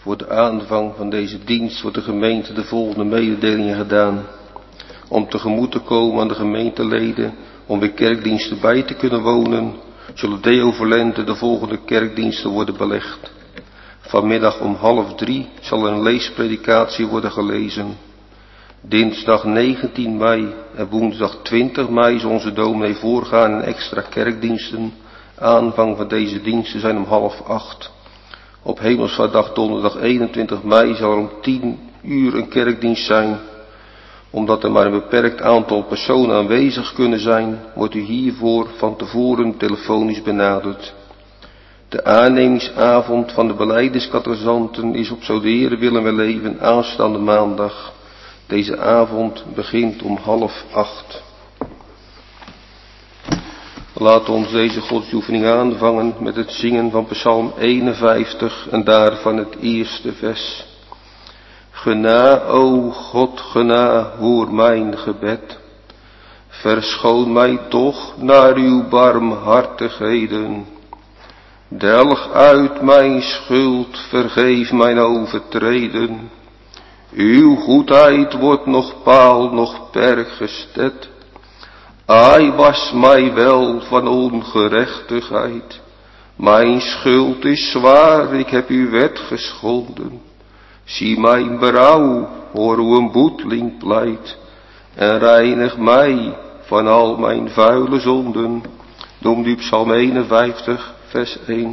Voor de aanvang van deze dienst wordt de gemeente de volgende mededelingen gedaan. Om tegemoet te komen aan de gemeenteleden, om weer kerkdiensten bij te kunnen wonen, zullen deo volente de volgende kerkdiensten worden belegd. Vanmiddag om 2:30 zal er een leespredikatie worden gelezen. Dinsdag 19 mei en woensdag 20 mei zal onze dominee voorgaan in extra kerkdiensten. Aanvang van deze diensten zijn om 7:30. Op Hemelsvaartdag donderdag 21 mei zal er om 10 uur een kerkdienst zijn. Omdat er maar een beperkt aantal personen aanwezig kunnen zijn, wordt u hiervoor van tevoren telefonisch benaderd. De aannemingsavond van de belijdenskatechizanten is op zo de Heere willen we leven aanstaande maandag. Deze avond begint om 7:30. Laat ons deze godsdienstoefening aanvangen met het zingen van Psalm 51 en daarvan het eerste vers. Gena, o God, gena, hoor mijn gebed. Verschoon mij toch naar uw barmhartigheden. Delg uit mijn schuld, vergeef mijn overtreden. Uw goedheid wordt nog paal, nog perk gestet. Ai, was mij wel van ongerechtigheid. Mijn schuld is zwaar, ik heb uw wet geschonden. Zie mijn berouw, hoor hoe een boeteling pleit. En reinig mij van al mijn vuile zonden. Noemt u Psalm 51, vers 1.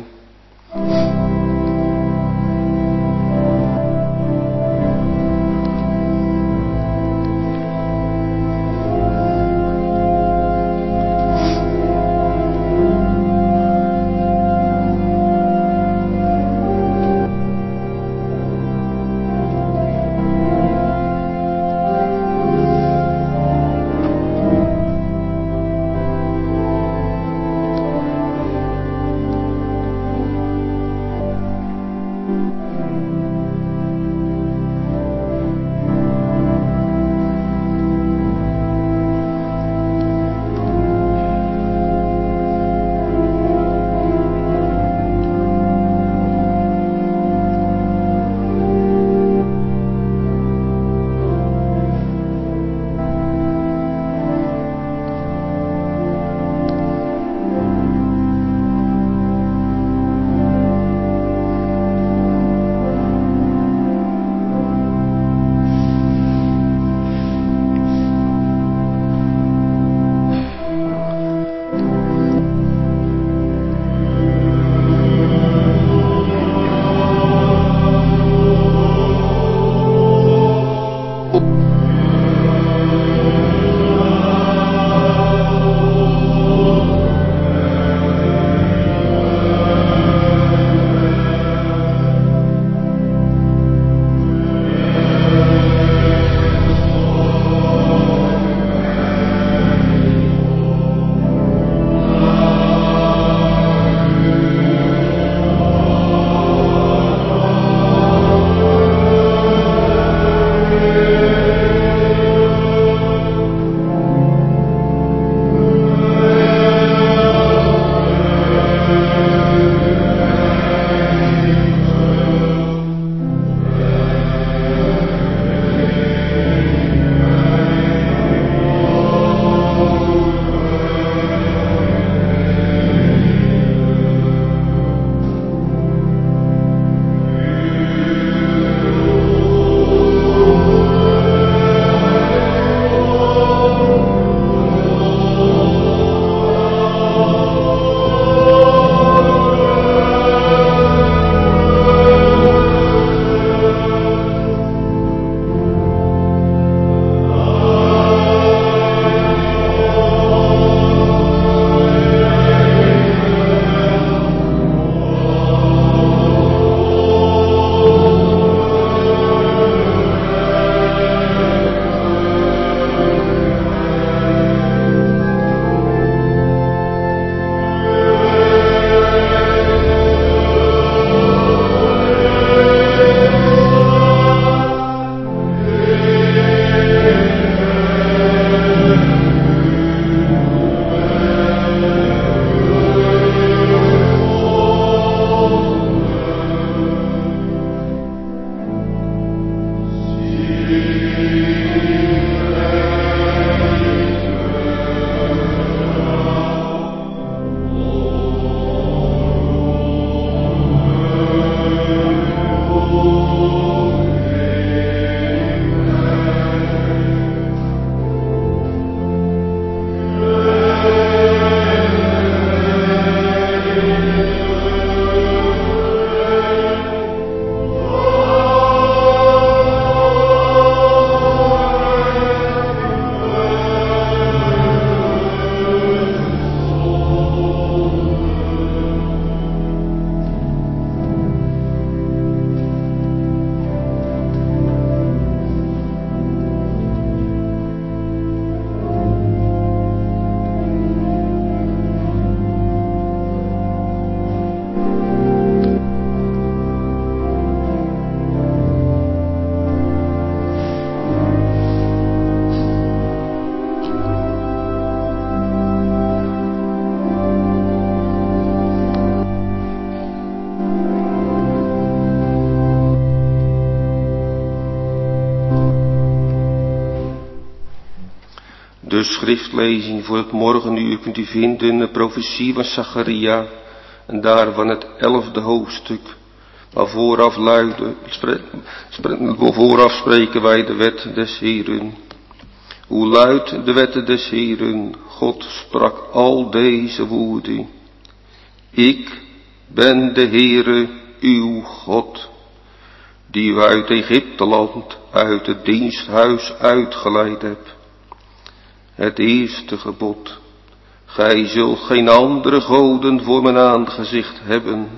De schriftlezing voor het morgenuur kunt u vinden in de profetie van Zacharia en daarvan het 11e hoofdstuk. Maar vooraf spreken wij de wet des Heeren. Hoe luidt de wet des Heeren? God sprak al deze woorden. Ik ben de Heere uw God, die u uit Egypteland, uit het diensthuis uitgeleid hebt. Het eerste gebod. Gij zult geen andere goden voor mijn aangezicht hebben.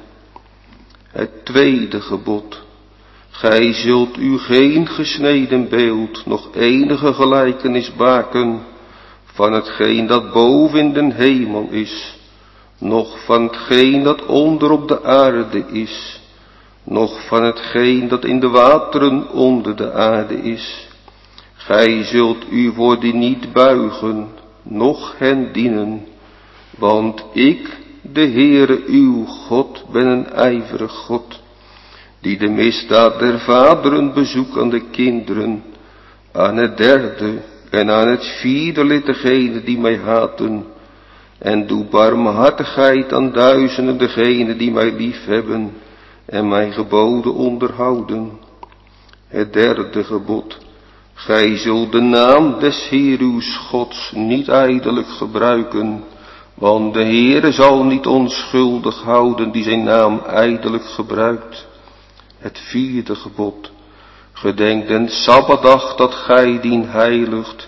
Het tweede gebod. Gij zult u geen gesneden beeld, nog enige gelijkenis maken van hetgeen dat boven in den hemel is, noch van hetgeen dat onder op de aarde is, noch van hetgeen dat in de wateren onder de aarde is. Gij zult u voor die niet buigen, noch hen dienen, want ik, de Heere uw God, ben een ijverig God, die de misdaad der vaderen bezoekt aan de kinderen, aan het derde en aan het vierde lid degenen die mij haten, en doe barmhartigheid aan duizenden degenen die mij liefhebben en mijn geboden onderhouden. Het derde gebod. Gij zult de naam des Heer uw Gods niet ijdelijk gebruiken, want de Heere zal niet onschuldig houden die zijn naam ijdelijk gebruikt. Het vierde gebod. Gedenk den Sabbatdag dat gij dien heiligt.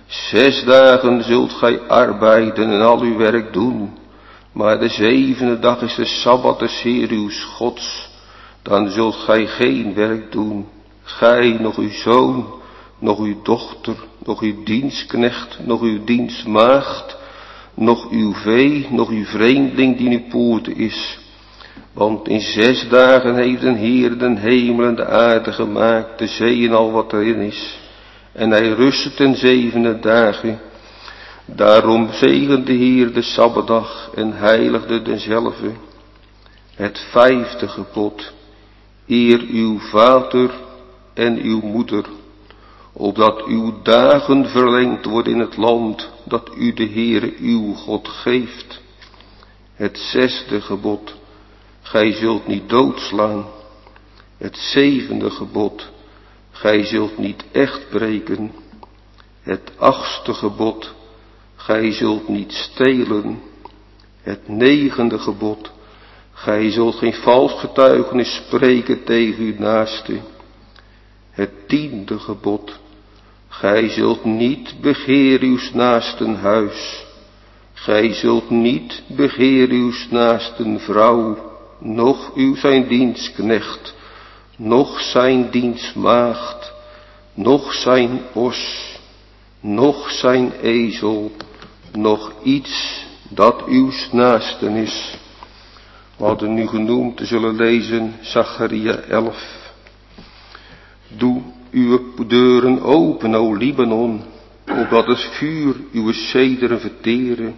6 dagen zult gij arbeiden en al uw werk doen. Maar de 7e dag is de Sabbat des Heer uw Gods. Dan zult gij geen werk doen. Gij, nog uw zoon, nog uw dochter, nog uw dienstknecht, nog uw dienstmaagd, nog uw vee, nog uw vreemdeling die in uw poorten is. Want in 6 dagen heeft de Heer den hemel en de aarde gemaakt, de zee en al wat erin is. En hij rustte ten 7e dagen. Daarom zegende de Heer de Sabbatdag en heiligde denzelve. Het 5e gebod. Eer uw vader en uw moeder, opdat uw dagen verlengd worden in het land dat u de Heere uw God geeft. Het 6e gebod. Gij zult niet doodslaan. Het 7e gebod. Gij zult niet echt breken. Het 8e gebod. Gij zult niet stelen. Het 9e gebod. Gij zult geen vals getuigenis spreken tegen uw naaste. Het 10e gebod. Gij zult niet begeren uws naasten huis. Gij zult niet begeren uws naasten vrouw, noch uw zijn dienstknecht, noch zijn dienstmaagd, noch zijn os, noch zijn ezel, noch iets dat uws naasten is. We hadden nu genoemd te zullen lezen Zacharia 11. Doe uw deuren open, o Libanon, opdat het vuur uw cederen verteren.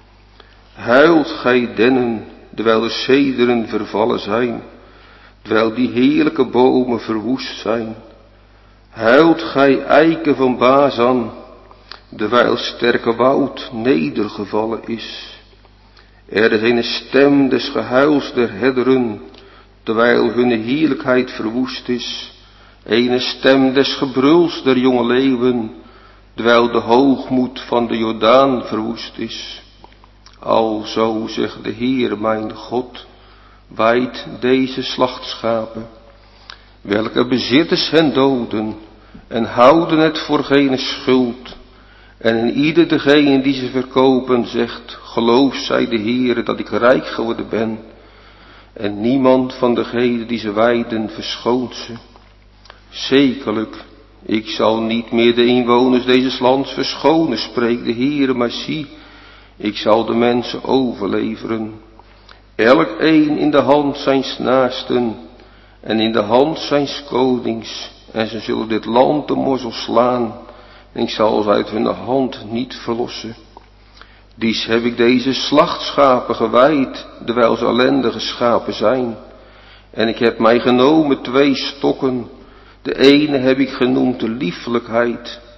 Huilt gij dennen, terwijl de cederen vervallen zijn, terwijl die heerlijke bomen verwoest zijn. Huilt gij eiken van Bazan, terwijl sterke woud nedergevallen is. Er is een stem des gehuils der herderen, terwijl hun heerlijkheid verwoest is. Een stem des gebruls der jonge leeuwen, terwijl de hoogmoed van de Jordaan verwoest is. Alzo zegt de Heer mijn God, wijdt deze slachtschapen, welke bezitters hen doden en houden het voor geen schuld. En in ieder degene die ze verkopen zegt, geloof zij de Heere dat ik rijk geworden ben. En niemand van degenen die ze wijden verschoont ze. Zekerlijk, ik zal niet meer de inwoners deze lands verschonen, spreekt de Heere, maar zie, ik zal de mensen overleveren. Elk een in de hand zijns naasten en in de hand zijns konings. En ze zullen dit land de morzel slaan. En ik zal ze uit hun hand niet verlossen. Dies heb ik deze slachtschapen gewijd, terwijl ze ellendige schapen zijn. En ik heb mij genomen 2 stokken. De ene heb ik genoemd de liefelijkheid.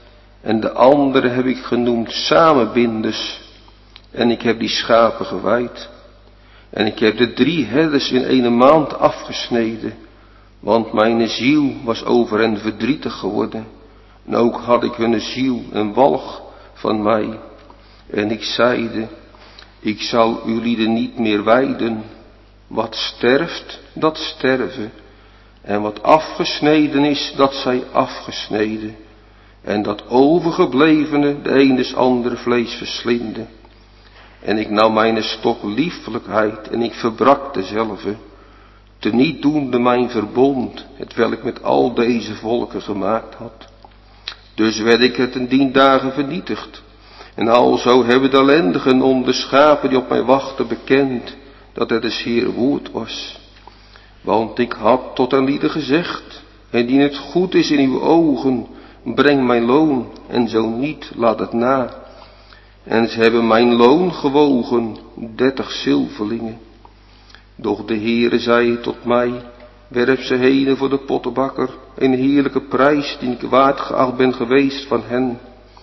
En de andere heb ik genoemd samenbinders. En ik heb die schapen gewijd. En ik heb de 3 herders in 1 maand afgesneden. Want mijn ziel was over hen verdrietig geworden. En ook had ik hun ziel een walg van mij. En ik zeide, ik zal ulieden niet meer wijden. Wat sterft, dat sterven. En wat afgesneden is, dat zij afgesneden. En dat overgeblevene de een des andere vlees verslinden. En ik nam mijn stok liefelijkheid en ik verbrak dezelve. Teniet doende mijn verbond, hetwelk met al deze volken gemaakt had. Dus werd ik het in 10 dagen vernietigd. En alzo hebben de ellendigen om de schapen die op mij wachten bekend, dat het des Heer woord was. Want ik had tot hen lieden gezegd, indien het goed is in uw ogen, breng mijn loon, en zo niet, laat het na. En ze hebben mijn loon gewogen, 30 zilverlingen. Doch de Heere zei tot mij, werp ze henen voor de pottenbakker, een heerlijke prijs die ik waard geacht ben geweest van hen.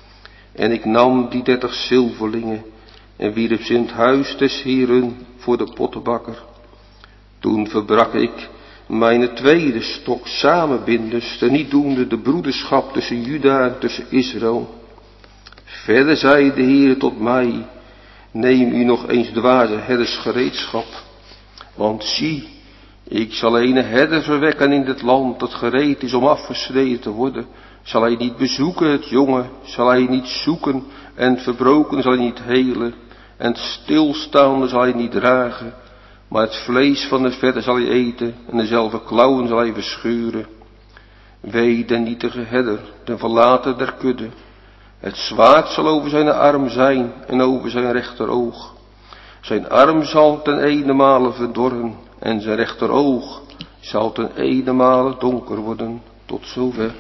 En ik nam die 30 zilverlingen en wierp ze in het huis des Heeren voor de pottenbakker. Toen verbrak ik mijn tweede stok samenbinders, niet doende de broederschap tussen Juda en tussen Israël. Verder zei de Heer tot mij, neem u nog eens dwaze herdersgereedschap. Want zie, ik zal een herder verwekken in dit land dat gereed is om afgesneden te worden. Zal hij niet bezoeken het jonge, zal hij niet zoeken en verbroken zal hij niet helen. En het stilstaande zal hij niet dragen. Maar het vlees van de vette zal hij eten en dezelfde klauwen zal hij verscheuren. Wee de nietige herder, de verlaten der kudde. Het zwaard zal over zijn arm zijn en over zijn rechteroog. Zijn arm zal ten ene verdorren en zijn rechteroog zal ten ene donker worden. Tot zover.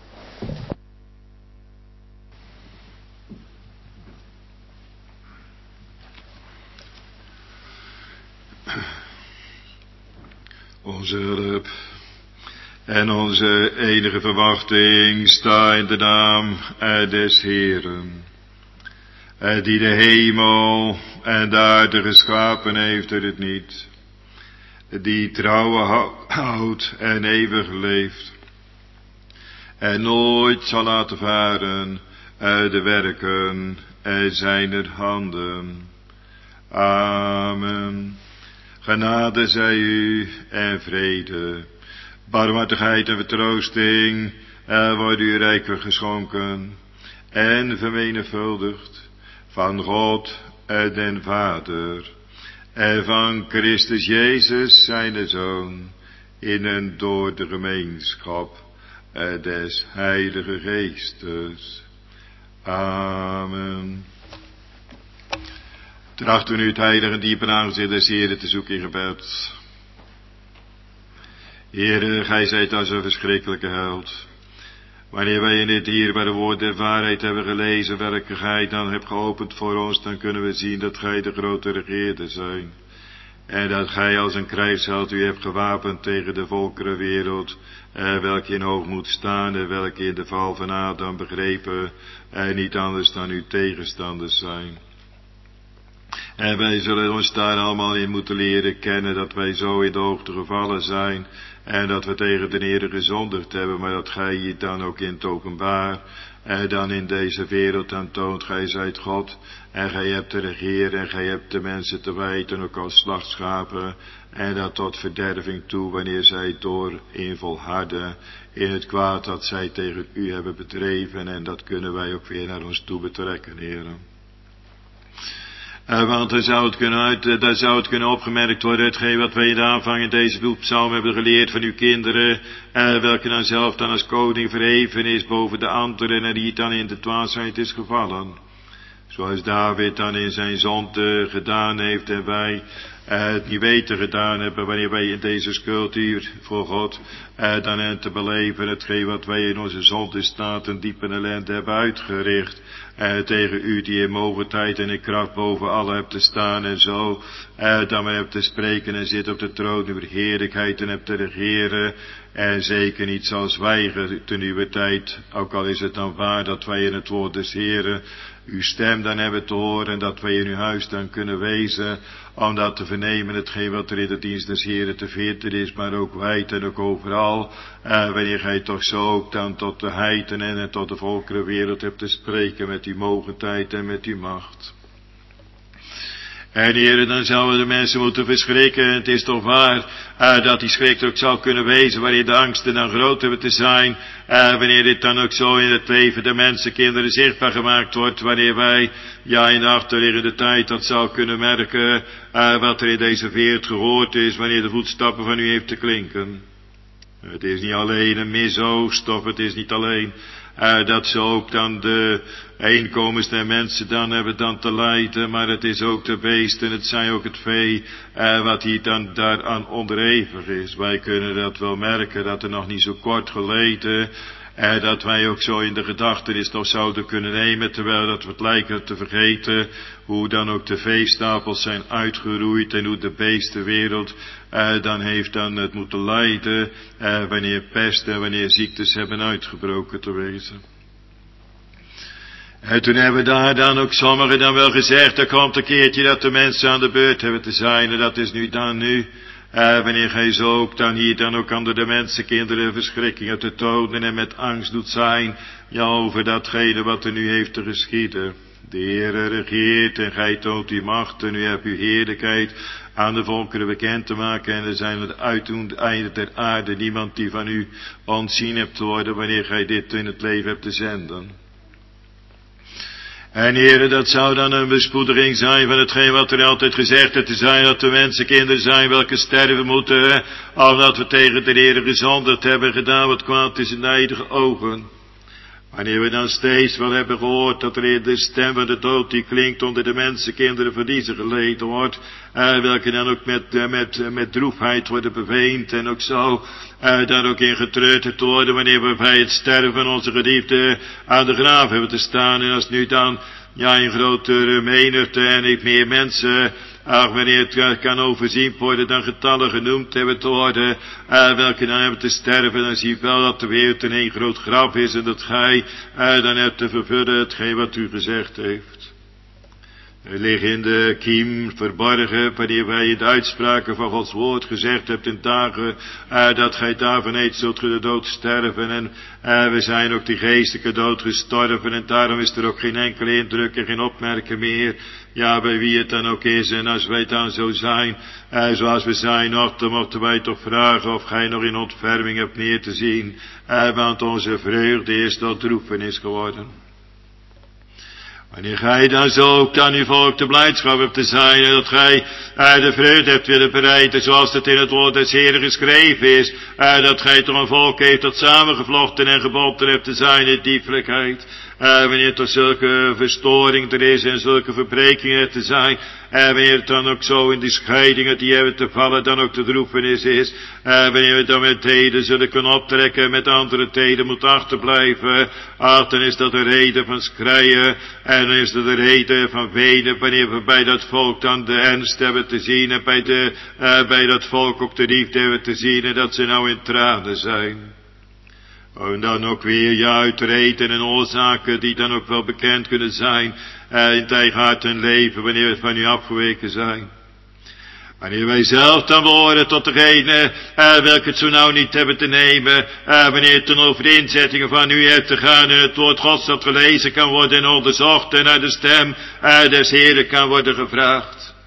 Onze hulp en onze enige verwachting sta in de naam des Heeren, die de hemel en de aarde geschapen heeft en het niet, die trouwe houdt en eeuwig leeft, en nooit zal laten varen uit de werken zijner handen. Amen. Genade zij u en vrede, barmhartigheid en vertroosting worden u rijkelijk geschonken en vermenigvuldigd van God den Vader en van Christus Jezus zijn Zoon in en door de gemeenschap des Heilige Geestes. Amen. Trachten we nu het heilige en diepe aangezicht des Heeren te zoeken in gebed. Heere, gij zijt als een verschrikkelijke held. Wanneer wij in dit dierbare woord der waarheid hebben gelezen, welke gij dan hebt geopend voor ons, dan kunnen we zien dat gij de grote regeerder zijn. En dat gij als een krijgsheld u hebt gewapend tegen de volkerenwereld, welke in hoogmoed staan en welke in de val van Adam begrepen en niet anders dan uw tegenstanders zijn. En wij zullen ons daar allemaal in moeten leren kennen dat wij zo in de hoogte gevallen zijn en dat we tegen de Heere gezondigd hebben, maar dat gij je dan ook in het openbaar dan in deze wereld aantoont. Gij zijt God en gij hebt te regeren en gij hebt de mensen te wijten ook als slachtschapen en dat tot verderving toe wanneer zij door volharden in het kwaad dat zij tegen u hebben bedreven, en dat kunnen wij ook weer naar ons toe betrekken, Heere. Want daar zou het kunnen opgemerkt worden, hetgeen wat wij in de aanvang in deze doelpsalm hebben geleerd van uw kinderen, welke dan zelf als koning verheven is boven de anderen en die dan in de dwaasheid is gevallen. Zoals David dan in zijn zonde gedaan heeft en wij het niet weten gedaan hebben, wanneer wij in deze schuld hier voor God dan en te beleven hetgeen wat wij in onze zonde staat en diepe ellende hebben uitgericht tegen u die in mogendheid en in kracht boven alle hebt te staan en zo dan wij hebt te spreken en zit op de troon uw heerlijkheid en hebt te regeren en zeker niet zal zwijgen ten uw tijd, ook al is het dan waar dat wij in het woord des Heren uw stem dan hebben te horen en dat wij in uw huis dan kunnen wezen om dat te vernemen hetgeen wat er in de dienst des Heren te vinden is, maar ook wijd en ook overal, wanneer gij toch zo ook dan tot de heidenen en tot de volkerenwereld hebt te spreken met uw mogendheid en met uw macht. En Heere, dan zouden de mensen moeten verschrikken. En het is toch waar dat die schrik ook zou kunnen wezen, wanneer de angsten dan groot hebben te zijn. Wanneer dit dan ook zo in het leven der mensenkinderen zichtbaar gemaakt wordt. Wanneer wij, ja, in de achterliggende tijd dat zou kunnen merken, wat er in deze wereld gehoord is, wanneer de voetstappen van u heeft te klinken. Het is niet alleen een misoogst, of het is niet alleen dat ze ook dan de inkomens der mensen dan hebben dan te lijden, maar het is ook de beesten, het zijn ook het vee, wat hier dan daaraan onderhevig is. Wij kunnen dat wel merken, dat er nog niet zo kort geleden, dat wij ook zo in de gedachtenis toch zouden kunnen nemen, terwijl dat we het lijken te vergeten, hoe dan ook de veestapels zijn uitgeroeid en hoe de beestenwereld dan heeft dan het moeten lijden, wanneer pest en wanneer ziektes hebben uitgebroken te wezen. En toen hebben daar dan ook sommigen dan wel gezegd, er komt een keertje dat de mensen aan de beurt hebben te zijn, en dat is nu dan nu. Wanneer gij zo ook dan hier dan ook aan de mensenkinderen verschrikkingen te tonen en met angst doet zijn, ja, over datgene wat er nu heeft te geschieden. De Heere regeert en gij toont uw macht en u hebt uw heerlijkheid aan de volkeren bekend te maken en er zijn het uiteinde der aarde niemand die van u ontzien hebt te worden wanneer gij dit in het leven hebt te zenden. En Heere, dat zou dan een bespoediging zijn van hetgeen wat er altijd gezegd heeft te zijn, dat de mensenkinderen zijn welke sterven moeten, omdat we tegen de Heere gezondigd hebben gedaan wat kwaad is in de eigen ogen. Wanneer we dan steeds wel hebben gehoord dat er de stem van de dood die klinkt onder de mensenkinderen verliezen geleden wordt, welke dan ook met droefheid worden beweend en ook zo daar ook in getreurd te worden wanneer we bij het sterven van onze geliefden aan de graaf hebben te staan. En als nu dan, ja, in grotere menigte en niet meer mensen, wanneer het kan overzien worden, dan getallen genoemd hebben te worden, welke dan hebben te sterven, dan zie je wel dat de wereld in een groot graf is en dat gij dan hebt te vervullen hetgeen wat u gezegd heeft. Er ligt in de kiem verborgen, wanneer wij in de uitspraken van Gods woord gezegd hebt in dagen, dat gij daarvan eet zult ge de dood sterven. En we zijn ook die geestelijke dood gestorven en daarom is er ook geen enkele indruk en geen opmerking meer. Ja, bij wie het dan ook is en als wij dan zo zijn, zoals we zijn nog, dan mochten wij toch vragen of gij nog in ontferming hebt neer te zien, want onze vreugde is tot droefenis geworden. Wanneer gij dan zo ook aan uw volk de blijdschap hebt te zijn en dat gij de vreugde hebt willen bereiden zoals het in het woord des Heeren geschreven is, dat gij toch een volk heeft dat samengevlochten en gebonden hebt te zijn in diefelijkheid. Wanneer er zulke verstoring er is en zulke verbrekingen te zijn, wanneer het dan ook zo in die scheidingen die hebben te vallen dan ook de droefenis is, wanneer we dan met theden zullen kunnen optrekken en met andere theden moeten achterblijven, dan is dat een reden van schreien en dan is dat een reden van wenen wanneer we bij dat volk dan de ernst hebben te zien en bij dat volk ook de liefde hebben te zien en dat ze nou in tranen zijn. En dan ook weer, ja, uit reden en oorzaken die dan ook wel bekend kunnen zijn in het eigen hart en leven wanneer we van u afgeweken zijn. Wanneer wij zelf dan behoren tot degene welke het zo nou niet hebben te nemen, wanneer het dan over de inzettingen van u hebt te gaan en het woord Gods dat gelezen kan worden en onderzocht en naar de stem des Heeren kan worden gevraagd.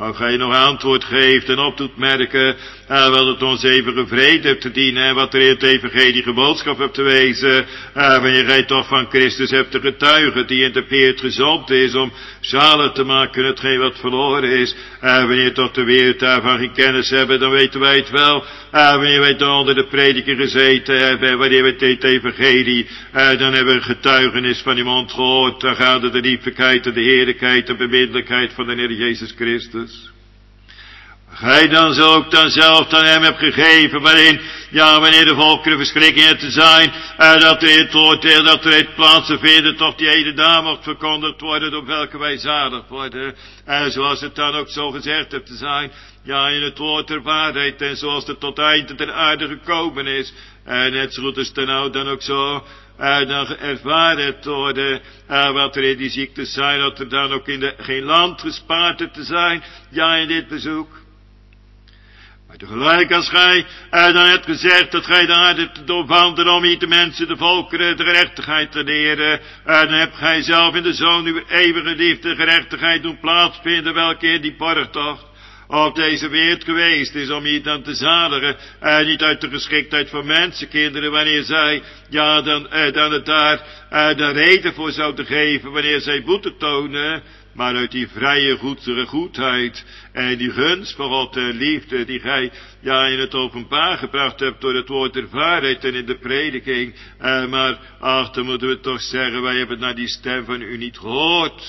Of gij nog antwoord geeft en op doet merken, wat het ons eeuwige vrede hebt te dienen, en wat er in het evangelie boodschap hebt te wezen, wanneer gij toch van Christus hebt te getuigen, die in de peert gezond is, om zalig te maken hetgeen wat verloren is, wanneer toch de wereld daarvan geen kennis hebben, dan weten wij het wel, wanneer wij dan onder de prediker gezeten hebben, wanneer we het evangelie, dan hebben we getuigenis van die mond gehoord, dan gaat het de lieflijkheid en de heerlijkheid en bemiddelijkheid van de Heer Jezus Christus. Gij dan zo ook dan zelf aan hem hebt gegeven, waarin, wanneer de volkeren verschrikkingen te zijn, dat er in het oordeel, dat er het plaatsen vinden, toch die ene naam mocht verkondigd worden, door welke wij zalig worden. Zoals het dan ook zo gezegd hebt te zijn, in het woord der waarheid, en zoals het tot einde der aarde gekomen is. Net zo goed is het nou dan ook zo, dan ervaren worden, wat er in die ziektes zijn, dat er dan ook in geen land gespaard hebt te zijn, in dit bezoek. Maar tegelijk als gij dan hebt gezegd dat gij de aarde te doorwandelen om hier de mensen, de volkeren, de gerechtigheid te leren, dan hebt gij zelf in de Zoon uw eeuwige liefde gerechtigheid doen plaatsvinden, welke in die borgtocht op deze wereld geweest is, om hier dan te zadigen, niet uit de geschiktheid van mensenkinderen, wanneer zij, dan het daar de reden voor zouden geven, wanneer zij boete tonen, maar uit die vrije goedheid en die gunst van God en liefde die gij in het openbaar gebracht hebt door het woord der waarheid en in de prediking. Maar dan moeten we toch zeggen, wij hebben naar die stem van u niet gehoord.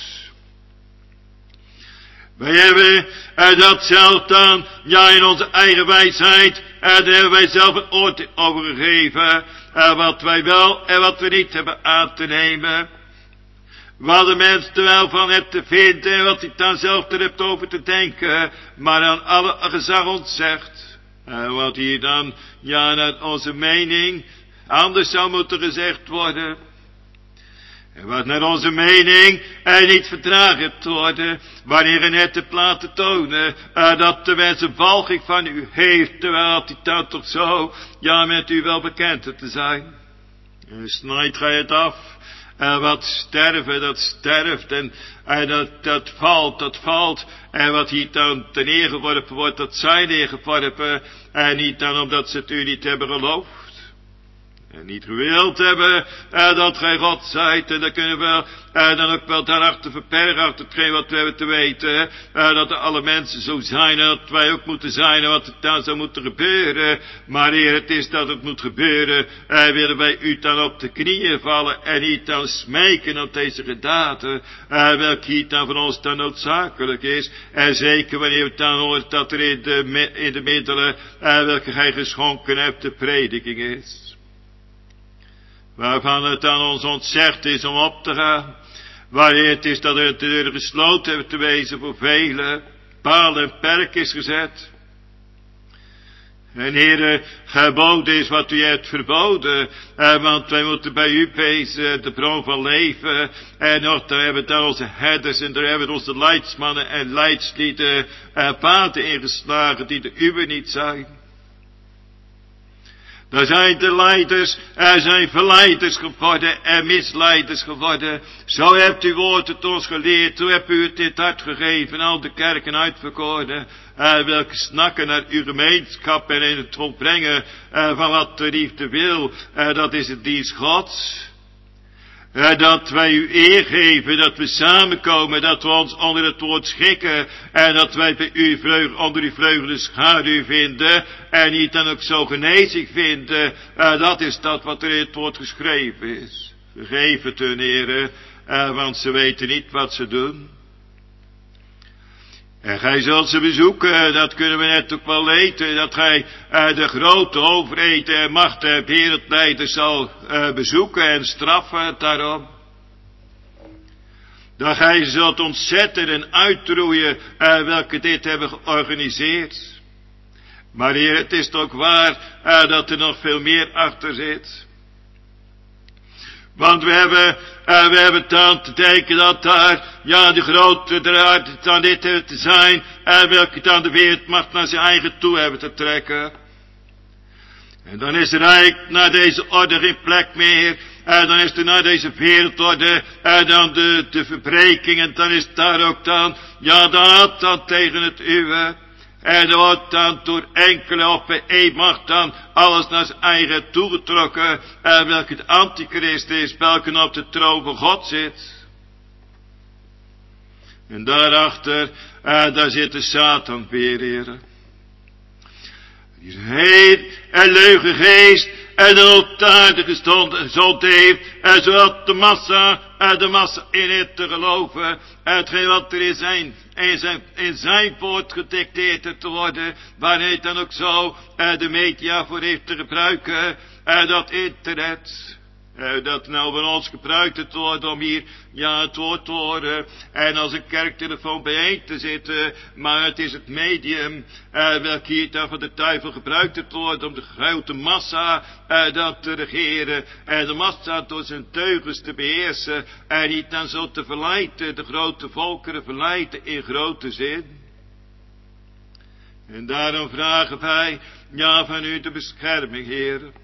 Wij hebben dat zelf dan, in onze eigen wijsheid, daar hebben wij zelf een oordeel over gegeven, wat wij wel en wat we niet hebben aan te nemen. Wat de mens er wel van hebt te vinden, en wat hij dan zelf er hebt over te denken, maar aan alle gezag ontzegt. Wat hier dan, naar onze mening, anders zou moeten gezegd worden. En wat naar onze mening niet verdragen hebt te worden, wanneer je net hebt laten tonen, dat de mens een volging van u heeft, terwijl hij dan toch zo, met u wel bekend te zijn. En snijdt gij het af. Wat sterven, dat sterft, en dat valt, en wat hier dan ten neergeworpen wordt, dat zij neergeworpen, en niet dan omdat ze het u niet hebben geloofd, en niet gewild hebben, dat gij God zijt, en dan kunnen we dan ook wel daarachter verbergen, achter hetgeen wat we hebben te weten, dat er alle mensen zo zijn, en dat wij ook moeten zijn, en wat er dan zou moeten gebeuren, maar eer het is dat het moet gebeuren, willen wij u dan op de knieën vallen, en niet dan smeken op deze gedaten, welke hier dan van ons dan noodzakelijk is, en zeker wanneer het dan hoort dat er in de middelen, welke gij geschonken hebt, de prediking is. Waarvan het aan ons ontzegd is om op te gaan, wanneer het is dat er de deuren gesloten hebben te wezen voor velen, paal en perk is gezet. En Heere, geboden is wat u hebt verboden, want wij moeten bij u wezen, de bron van leven, en nog, daar hebben we dan onze herders, en daar hebben we onze leidsmannen en leidslieden, paden ingeslagen die de uwe niet zijn. Daar zijn de leiders, er zijn verleiders geworden en misleiders geworden. Zo hebt u woord het ons geleerd, zo hebt u het in het hart gegeven, al de kerken uitverkoren, welke snakken naar uw gemeenschap en in het volbrengen van wat de liefde wil, dat is het dienst Gods. Dat wij u eer geven, dat we samenkomen, dat we ons onder het woord schikken, en dat wij bij u onder uw vleugelen schaduw vinden, en niet dan ook zo genezing vinden, dat is dat wat er in het woord geschreven is. Vergeef het hun, Heere, want ze weten niet wat ze doen. En gij zult ze bezoeken, dat kunnen we net ook wel weten, dat gij de grote overheden en machten en wereldleiders zal bezoeken en straffen daarom. Dat gij zult ontzetten en uitroeien welke dit hebben georganiseerd. Maar Heer, het is toch waar dat er nog veel meer achter zit. Want we hebben dan te denken dat daar, de grote draad dan dit te zijn, welke dan de wereldmacht naar zijn eigen toe hebben te trekken. En dan is er eigenlijk naar deze orde geen plek meer, dan is er naar deze wereldorde, dan de verbreking, en dan is daar ook dan, ja, dan tegen het uwe. En er wordt dan door enkele of bij één macht dan alles naar zijn eigen toegetrokken, welke de antichrist is, welke op de troon van God zit. En daarachter, daar zit de Satan weer, heren. Die is een en leugengeest en een ontaardige gezond heeft, en zodat de massa in het te geloven, hetgeen wat er in zijn woord gedicteerd te worden, waar hij dan ook zo de media voor heeft te gebruiken, dat internet. Dat nou van ons gebruikt het wordt om hier, ja, het woord te horen en als een kerktelefoon bijeen te zitten, maar het is het medium, welk hier dan van de duivel gebruikt het wordt om de grote massa, dat te regeren en de massa door zijn teugens te beheersen en niet dan zo te verleiden, de grote volkeren verleiden in grote zin. En daarom vragen wij, ja, van u de bescherming, heren.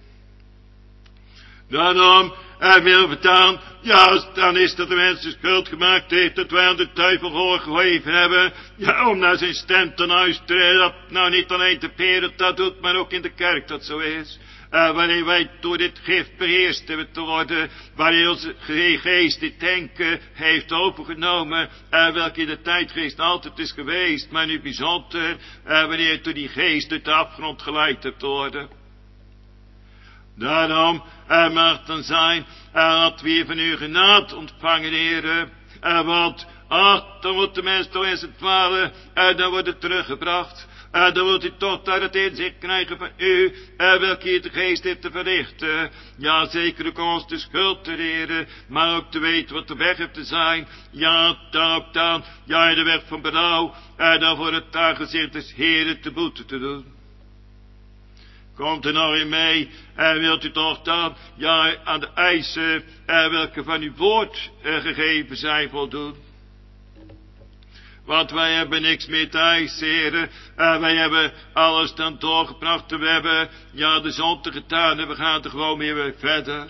Daarom wil vertaan, ja, dan is dat de mens de schuld gemaakt heeft, dat wij aan de duivel gehoor gegeven hebben, ja, om naar zijn stem te luisteren, dat nou niet alleen de wereld dat doet, maar ook in de kerk dat zo is. Wanneer wij door dit gift beheerst hebben te worden, wanneer onze geest dit denken heeft overgenomen, welke in de tijdgeest altijd is geweest, maar nu bijzonder, wanneer het door die geest uit de afgrond geleid hebt te worden. Daarom mag het dan zijn dat we van u genade ontvangen, heren. Want dan wordt de mens toch eens het dwalen, dan wordt het teruggebracht. Dan wordt u toch daar het inzicht krijgen van u, welke hier de geest heeft te verrichten. Ja, zeker ook ons de schuld te leren, maar ook te weten wat de weg heeft te zijn. Ja, dan, ja, in de weg van berouw, dan voor het aangezicht des Heren te boete te doen. Komt er nog in mee, wilt u toch dan, ja, aan de eisen, welke van uw woord gegeven zijn, voldoen. Want wij hebben niks meer te eisen, heren. Wij hebben alles dan doorgebracht, we hebben, ja, de zonde gedaan en we gaan er gewoon weer verder.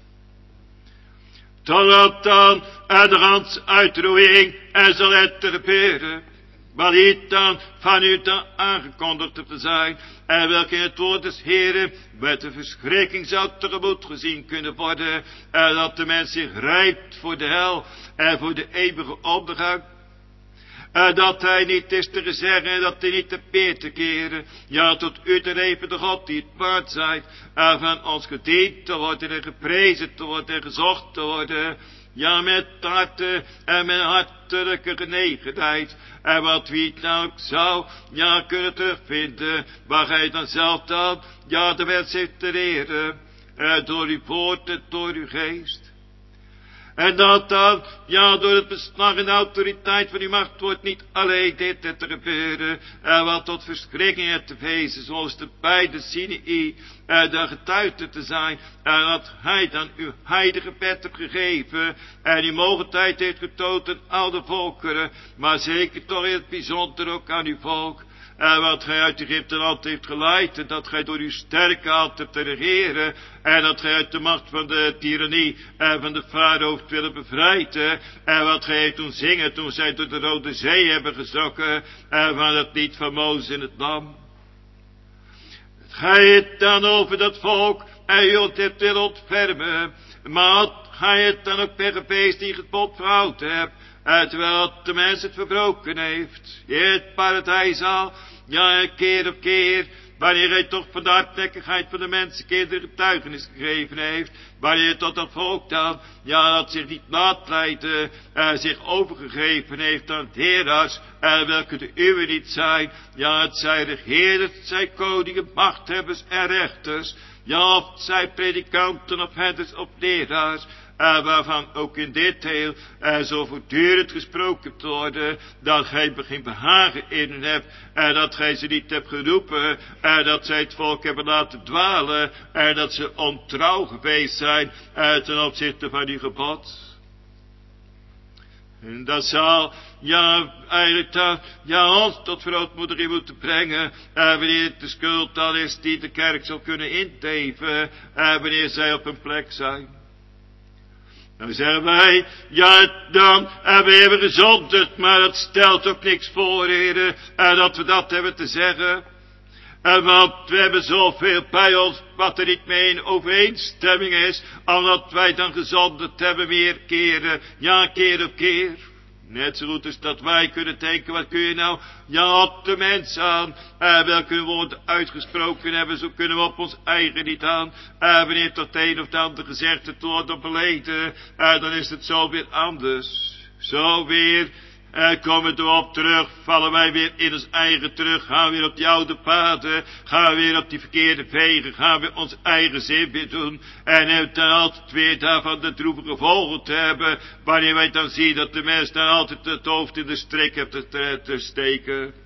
Totdat dan, de ganse uitroeiing, zal het te gebeuren. Wat hier dan van u dan aangekondigd te zijn, en welke in het woord des Heren met de verschrikking zou tegemoet gezien kunnen worden, dat de mens zich rijpt voor de hel en voor de eeuwige ondergang. Dat hij niet is te zeggen, dat hij niet te peer te keren, ja, tot u de levende God die het waard zijt, van ons gediend te worden en geprezen te worden en gezocht te worden. Ja, met harten en met hartelijke genegenheid. En wat wie het nou ook zou, ja, kunnen terugvinden, waar gij dan zelf dan, ja, de wens heeft te leren, door uw woord en door uw geest. En dat dan, ja, door het beslag en de autoriteit van uw macht wordt niet alleen dit te gebeuren, wat tot verschrikking het te wezen, zoals de beide Sinai, de getuigde te zijn, dat hij dan uw heilige bed hebt gegeven, en uw mogendheid heeft getoond aan al de volkeren, maar zeker toch in het bijzonder ook aan uw volk. Wat gij uit Egypteland heeft geleid, en dat gij door uw sterke hand hebt te regeren, en dat gij uit de macht van de tirannie en van de farao hebt willen bevrijden, en wat gij heeft doen zingen toen zij door de Rode Zee hebben gezokken, van het lied van Mozes in het Lam. Gij het dan over dat volk, en u het willen ontfermen, maar gij het dan ook per geweest die het bod verhoud hebt, terwijl de mens het verbroken heeft. In het paradijs al, ja, keer op keer, wanneer hij toch van de hardnekkigheid van de mensen de getuigenis gegeven heeft, wanneer hij tot dat volk dan, ja, dat zich niet laat leiden, zich overgegeven heeft aan het Heeras, welke de uwe niet zijn, ja, het zij regeerders, het zij koningen, machthebbers en rechters, ja, of het zij predikanten of herders of leraars, waarvan ook in dit deel zo voortdurend gesproken te worden, dat gij geen behagen in hen hebt, dat gij ze niet hebt geroepen, dat zij het volk hebben laten dwalen, dat ze ontrouw geweest zijn ten opzichte van uw gebod. En dat zal, ja, eigenlijk dan, ja, ons tot verootmoediging moeten brengen, wanneer het de schuld al is die de kerk zal kunnen inteven, wanneer zij op hun plek zijn. Dan zeggen wij, ja dan, we hebben gezondheid, maar dat stelt ook niks voor, heren, dat we dat hebben te zeggen. Want we hebben zoveel bij ons, wat er niet mee in overeenstemming is, omdat wij dan gezondheid hebben meer keren, ja keer op keer. Net zo goed als dat wij kunnen denken, wat kun je nou, ja op de mens aan, welke woorden uitgesproken hebben, zo kunnen we op ons eigen niet aan. Wanneer tot het een of het ander gezegd het wordt op beleden, dan is het zo weer anders. Zo weer, komen we erop terug, vallen wij weer in ons eigen terug, gaan we weer op die oude paden, gaan we weer op die verkeerde wegen, gaan we ons eigen zin weer doen, en het dan altijd weer daarvan de droevige gevolgen te hebben, wanneer wij dan zien dat de mens dan altijd het hoofd in de strik heeft te steken.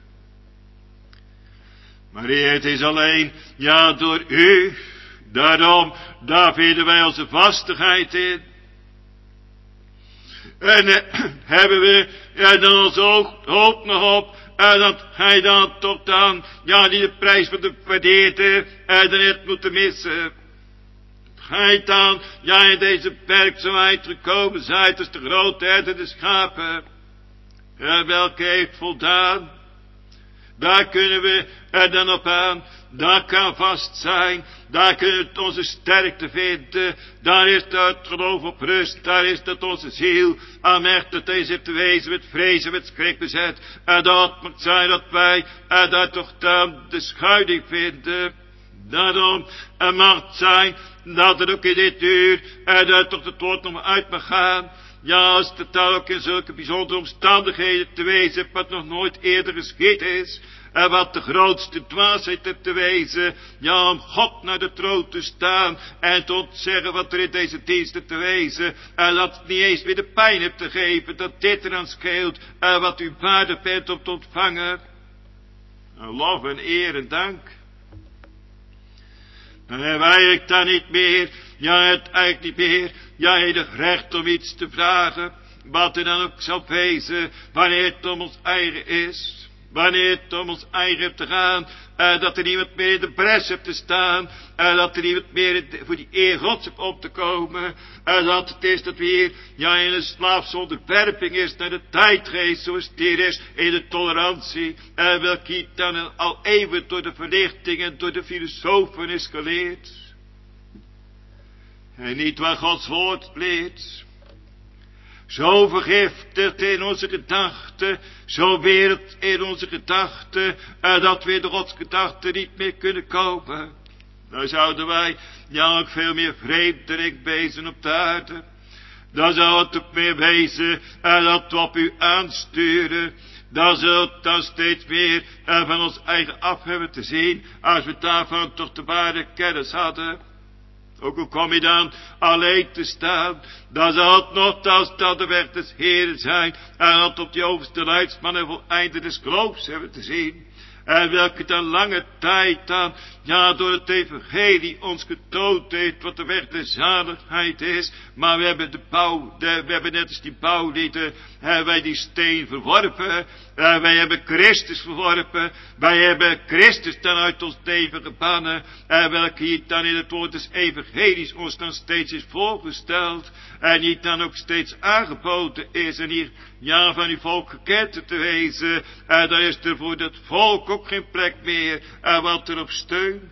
Maar Heer, het is alleen, ja, door u, daarom, daar vinden wij onze vastigheid in. En hebben we dan ons hoop nog op, dat hij dan toch dan, ja, die de prijs van de verdeerte, dan het moeten missen. Gij dan, ja, in deze werkzaamheid gekomen zijt, als de grote herder de schapen, welke heeft voldaan. Daar kunnen we er dan op aan, daar kan vast zijn, daar kunnen we onze sterkte vinden, daar is dat geloof op rust, daar is dat onze ziel aan echt dat deze heeft te wezen met vrezen, met schrik bezet, en dat moet zijn dat wij daar toch dan de schuiling vinden. Daarom mag het zijn dat het ook in dit uur dat toch het woord nog uit mag gaan. Ja, als het dan ook in zulke bijzondere omstandigheden te wezen, wat nog nooit eerder geschied is, en wat de grootste dwaasheid heeft te wezen, ja, om God naar de troon te staan, en te ontzeggen wat er in deze diensten te wezen, en dat het niet eens meer de pijn hebt te geven, dat dit eraan scheelt, en wat u waardig bent om te ontvangen. Lof en eer en dank. Dan hebben wij dan niet meer, ja, het eigenlijk niet meer, ja, enig recht om iets te vragen, wat er dan ook zal wezen, wanneer het om ons eigen is. Wanneer het om ons eigen hebt te gaan, dat er niemand meer in de bres hebt te staan, dat er niemand meer voor die eer Gods hebt op te komen, dat het is dat we hier, ja, in een slaafsonderwerping is naar de tijdgeest, zoals het hier is, in de tolerantie, welke hier dan al eeuwen door de verlichting en door de filosofen is geleerd. En niet waar Gods woord leert. Zo vergiftigd in onze gedachten, zo wereld in onze gedachten, dat we de Gods gedachten niet meer kunnen komen. Dan zouden wij, ja, ook veel meer vreemdeling wezen op de aarde. Dan zou het ook meer wezen, dat we op u aansturen. Dan zult het dan steeds meer van ons eigen af hebben te zien, als we daarvan toch de ware kennis hadden. Ook al kom je dan alleen te staan, dan zal het nogthans dat de weg des Heeren zijn, en dat op die overste leidsman en voleinde des geloofs hebben te zien. En welke dan lange tijd dan, ja, door het evangelie ons getoond heeft wat de weg der zaligheid is. Maar we hebben we hebben net als die bouwlieden, wij die steen verworpen. Wij hebben Christus verworpen. Wij hebben Christus dan uit ons leven gebannen. Welke hier dan in het woord des evangelies ons dan steeds is voorgesteld. En niet dan ook steeds aangeboden is. En hier, ja, van uw volk gekend te wezen. Dan is er voor dat volk ook geen plek meer, wat erop steunt.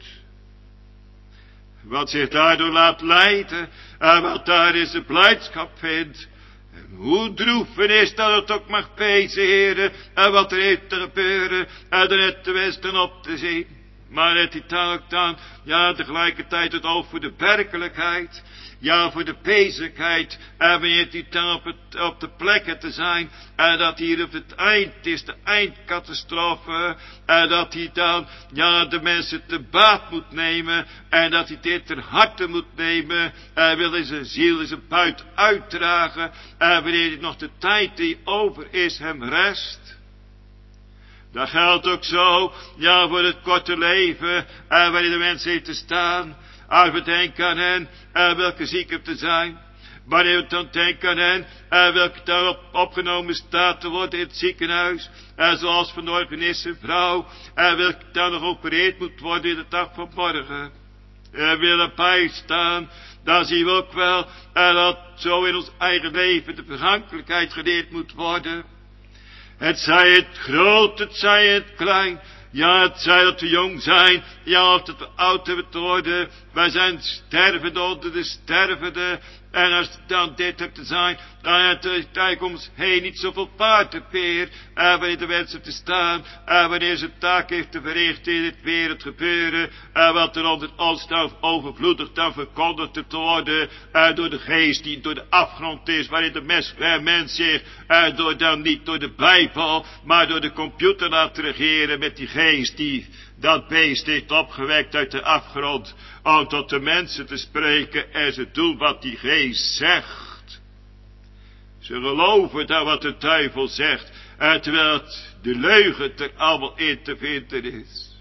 Wat zich daardoor laat leiden, wat daar is de blijdschap vindt. En hoe droeven is dat het ook mag wezen, heren, wat er heeft te gebeuren, dan het de wens dan op te zien. Maar het is dan ook dan, ja, tegelijkertijd het oog voor de werkelijkheid. Ja, voor de bezigheid, wanneer die dan op de plekken te zijn, dat hier op het eind is, de eindcatastrofe, dat hij dan, ja, de mensen te baat moet nemen, en dat hij dit ter harte moet nemen, wil in zijn ziel, in zijn buit uitdragen, wanneer nog de tijd die over is hem rest. Dat geldt ook zo, ja, voor het korte leven, wanneer de mens heeft te staan. Als we denken aan hen, welke ziek hebben te zijn. Wanneer we dan denken aan hen, welke dan opgenomen staat te worden in het ziekenhuis. Zoals van de organiste vrouw, welke dan nog geopereerd moet worden in de dag van morgen. willen bijstaan, dan zien we ook wel dat zo in ons eigen leven de vergankelijkheid geleerd moet worden. Het zij het groot, het zij het klein. Ja, het zij dat we jong zijn. Ja, of dat we oud hebben te worden. Wij zijn stervende onder de stervende. En als het dan dit hebt te zijn, dan heeft het eigenlijk om ons heen niet zoveel paard meer. En wanneer de mensen te staan. En wanneer ze taak heeft te verrichten in het wereld gebeuren. En wat er onder ons dan overvloedig dan verkondigd te worden. Door de geest die door de afgrond is. Waarin de mens zich. Door dan niet door de Bijbel. Maar door de computer laat regeren met die geest die dat beest heeft opgewekt uit de afgrond. Om tot de mensen te spreken en ze doen wat die geest zegt. Ze geloven dan wat de duivel zegt. Terwijl het de leugen er allemaal in te vinden is.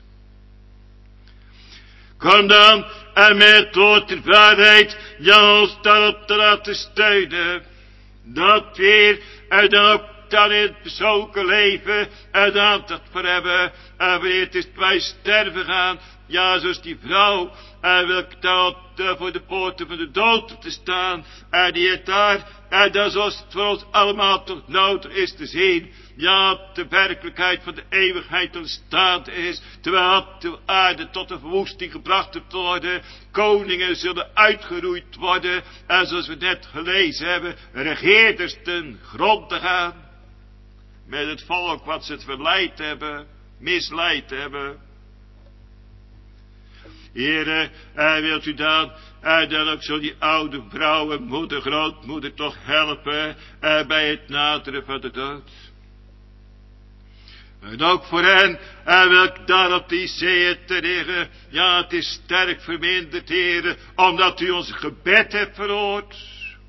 Kom dan en met tot de waarheid. Ja, ons daarop te laten steunen. Dat weer en dan ook dan in het persoonlijke leven en aandacht voor hebben. En wanneer het is wij sterven gaan. Ja, zoals die vrouw. En welke dan voor de poorten van de dood te staan. En die het daar. En dan zoals het voor ons allemaal toch nodig is te zien. Ja, de werkelijkheid van de eeuwigheid ontstaan is. Terwijl de aarde tot een verwoesting gebracht te worden. Koningen zullen uitgeroeid worden. En zoals we net gelezen hebben. Regeerders ten gronde gaan. Met het volk wat ze het verleid hebben. Misleid hebben. Heere, wilt u dan ook zo die oude vrouw en moeder, grootmoeder toch helpen bij het naderen van de dood. En ook voor hen, wil ik daar op die zeeën te liggen. Ja, het is sterk verminderd, Heere, omdat u ons gebed hebt verhoord.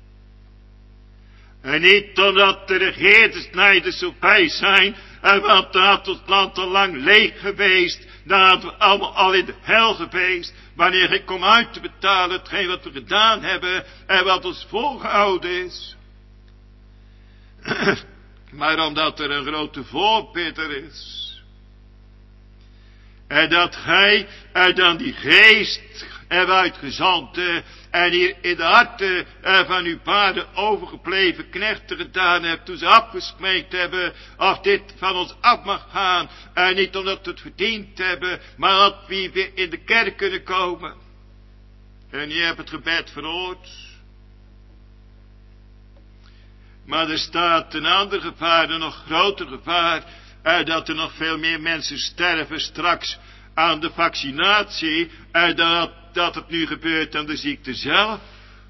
En niet omdat de regeerders nijders zo bij zijn, want dan had ons land al lang leeg geweest. Dan hadden we allemaal al in de hel geweest. Wanneer ik kom uit te betalen hetgeen wat we gedaan hebben en wat ons volgehouden is. Maar omdat er een grote voorbidder is. En dat gij dan die geest hebt uitgezond. En hier in de harten van uw paarden overgebleven knechten gedaan hebt. Toen ze afgesmeekt hebben. Of dit van ons af mag gaan. En niet omdat we het verdiend hebben. Maar dat we weer in de kerk kunnen komen. En je hebt het gebed verhoord. Maar er staat een ander gevaar. Een nog groter gevaar. Dat er nog veel meer mensen sterven straks aan de vaccinatie. Dat het nu gebeurt aan de ziekte zelf.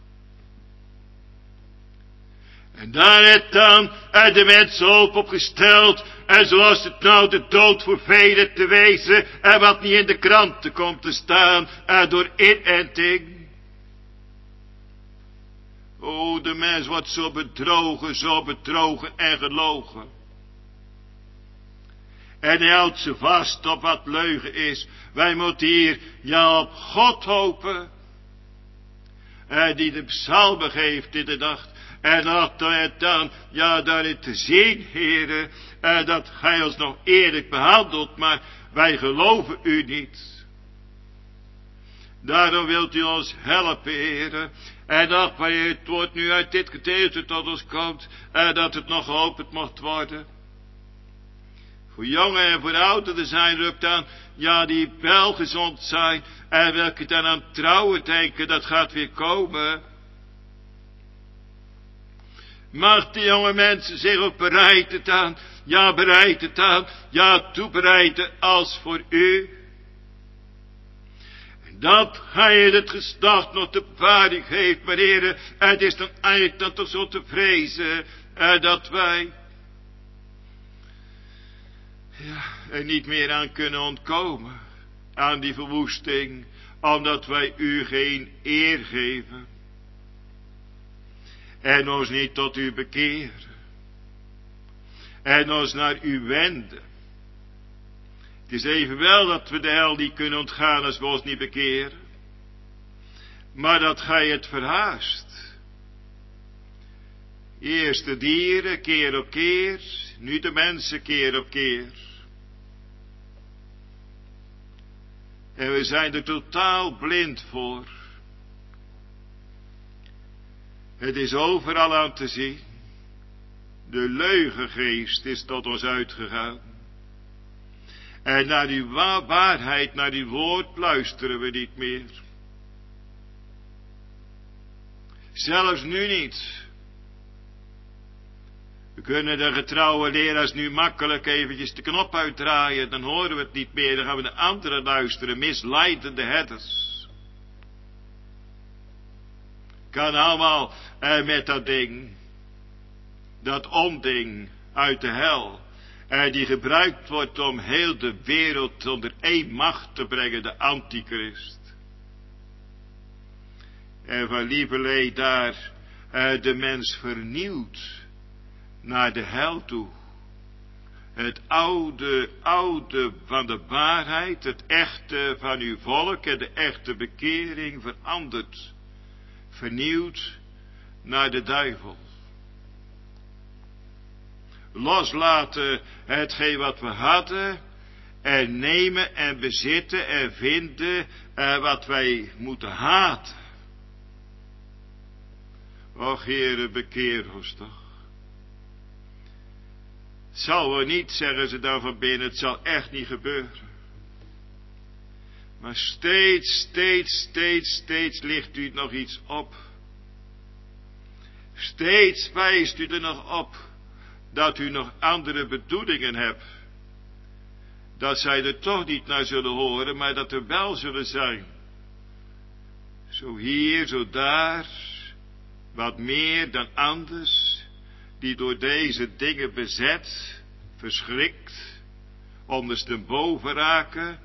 En daar heeft dan de mens hoop op gesteld. En zoals het nou de dood voor velen te wezen. En wat niet in de kranten komt te staan. Door inenting. O, de mens wordt zo bedrogen en gelogen. En hij houdt ze vast op wat leugen is. Wij moeten hier, ja, op God hopen. Die de psalmen geeft in de nacht. En dat dan, ja, daarin te zien, Heere. Dat gij ons nog eerlijk behandelt. Maar wij geloven u niet. Daarom wilt u ons helpen, Heere. En dat wanneer het woord nu uit dit gedeelte tot ons komt. Dat het nog geopend mocht worden. Voor jongen en voor ouderen zijn er ook dan, ja, die wel gezond zijn. En welke dan aan trouwen denken, dat gaat weer komen. Mag die jonge mensen zich ook bereiden aan, ja, toebereiden als voor u. En dat gij het geslacht nog de bewaring geeft, maar Heere, het is dan eigenlijk dan toch zo te vrezen, dat wij er niet meer aan kunnen ontkomen, aan die verwoesting, omdat wij u geen eer geven. En ons niet tot u bekeren. En ons naar u wenden. Het is evenwel dat we de hel niet kunnen ontgaan als we ons niet bekeren. Maar dat gij het verhaast. Eerst de dieren keer op keer, nu de mensen keer op keer. En we zijn er totaal blind voor. Het is overal aan te zien. De leugengeest is tot ons uitgegaan. En naar die waarheid, naar die woord luisteren we niet meer. Zelfs nu niet. We kunnen de getrouwe leraars nu makkelijk eventjes de knop uitdraaien. Dan horen we het niet meer. Dan gaan we naar anderen luisteren. Misleidende herders. Kan allemaal met dat ding. Dat onding uit de hel. Die gebruikt wordt om heel de wereld onder één macht te brengen. De antichrist. En van lieverlee daar de mens vernieuwt. Naar de hel toe. Het oude van de waarheid, het echte van uw volk en de echte bekering verandert. Vernieuwd naar de duivel. Loslaten hetgeen wat we hadden. En nemen en bezitten en vinden wat wij moeten haten. Och Heere, bekeer ons toch. Het zal wel niet, zeggen ze dan van binnen, het zal echt niet gebeuren. Maar steeds licht u nog iets op. Steeds wijst u er nog op dat u nog andere bedoelingen hebt. Dat zij er toch niet naar zullen horen, maar dat er wel zullen zijn. Zo hier, zo daar, wat meer dan anders, die door deze dingen bezet, verschrikt, ondersteboven raken,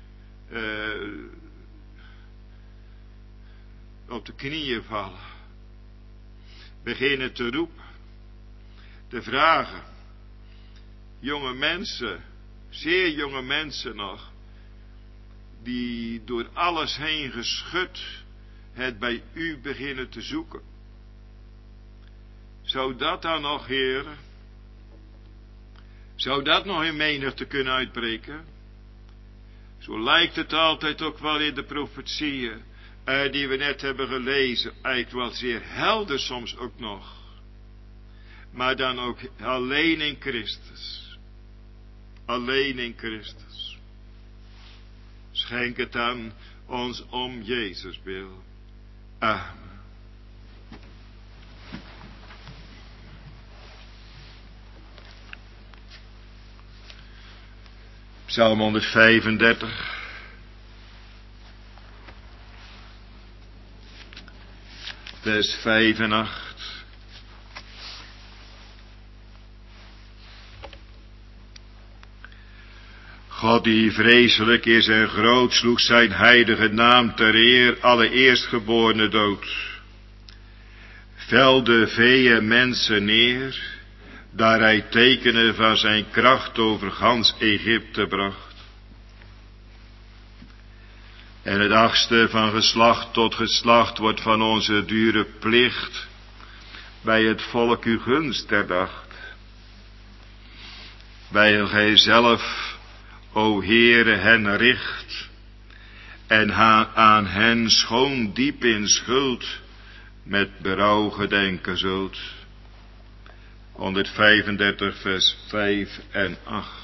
op de knieën vallen, beginnen te roepen, te vragen, jonge mensen, zeer jonge mensen nog, die door alles heen geschud het bij u beginnen te zoeken. Zou dat dan nog, Heer, zou dat nog in menigte kunnen uitbreken? Zo lijkt het altijd ook wel in de profetieën, die we net hebben gelezen, eigenlijk wel zeer helder soms ook nog. Maar dan ook alleen in Christus. Alleen in Christus. Schenk het aan ons om Jezus wil. Amen. Psalm 135. Vers 5 en 8. God die vreselijk is en groot sloeg zijn heilige naam ter eer alle eerstgeborene dood. Velde vee en mensen neer, daar hij tekenen van zijn kracht over gans Egypte bracht. En het 8e van geslacht tot geslacht wordt van onze dure plicht bij het volk uw gunst herdacht. Bij gij zelf, o Heere, hen richt en aan hen schoon diep in schuld met berouw gedenken zult. 135 vers 5 en 8.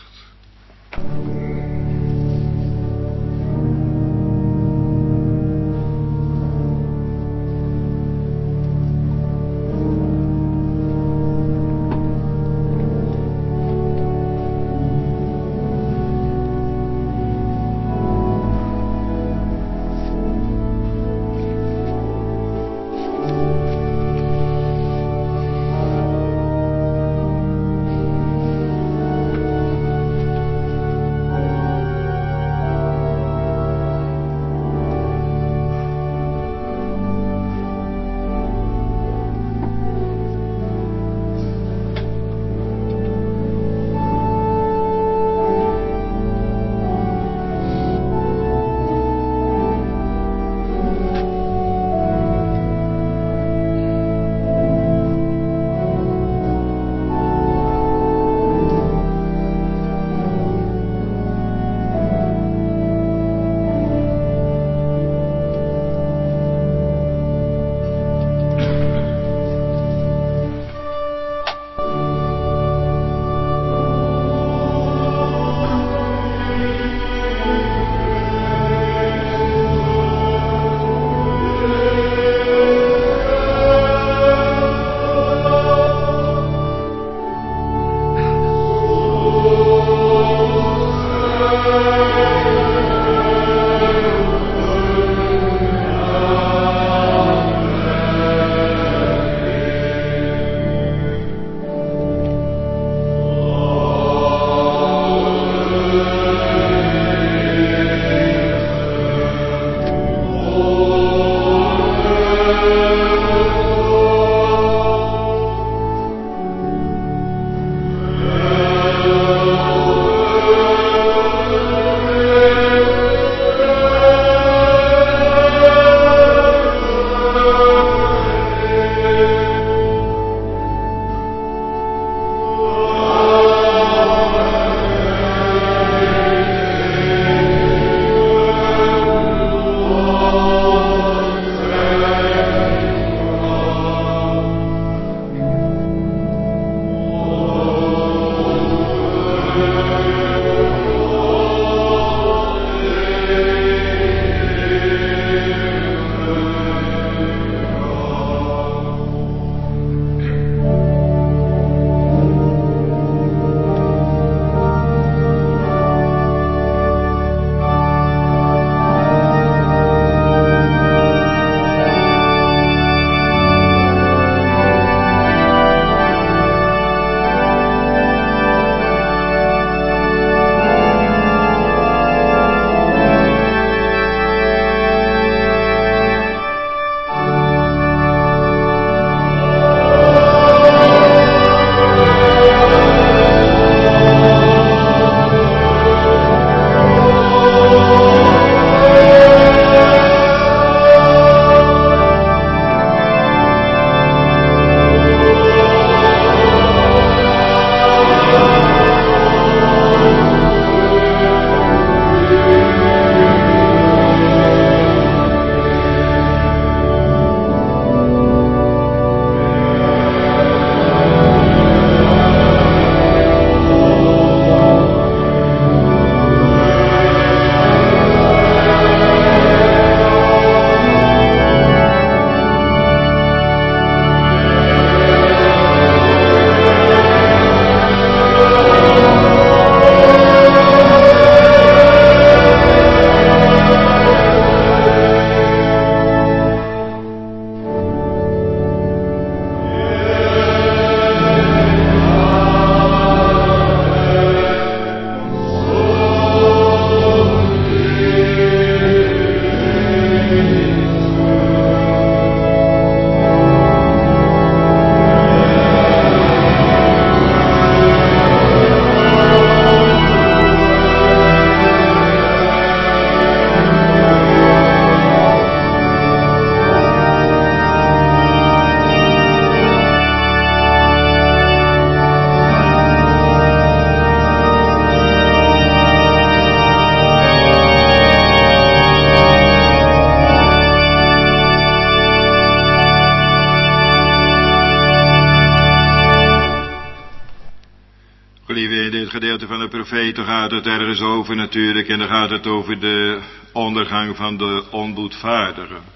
profeten gaat het ergens over natuurlijk. En dan gaat het over de ondergang van de onboedvaardigen.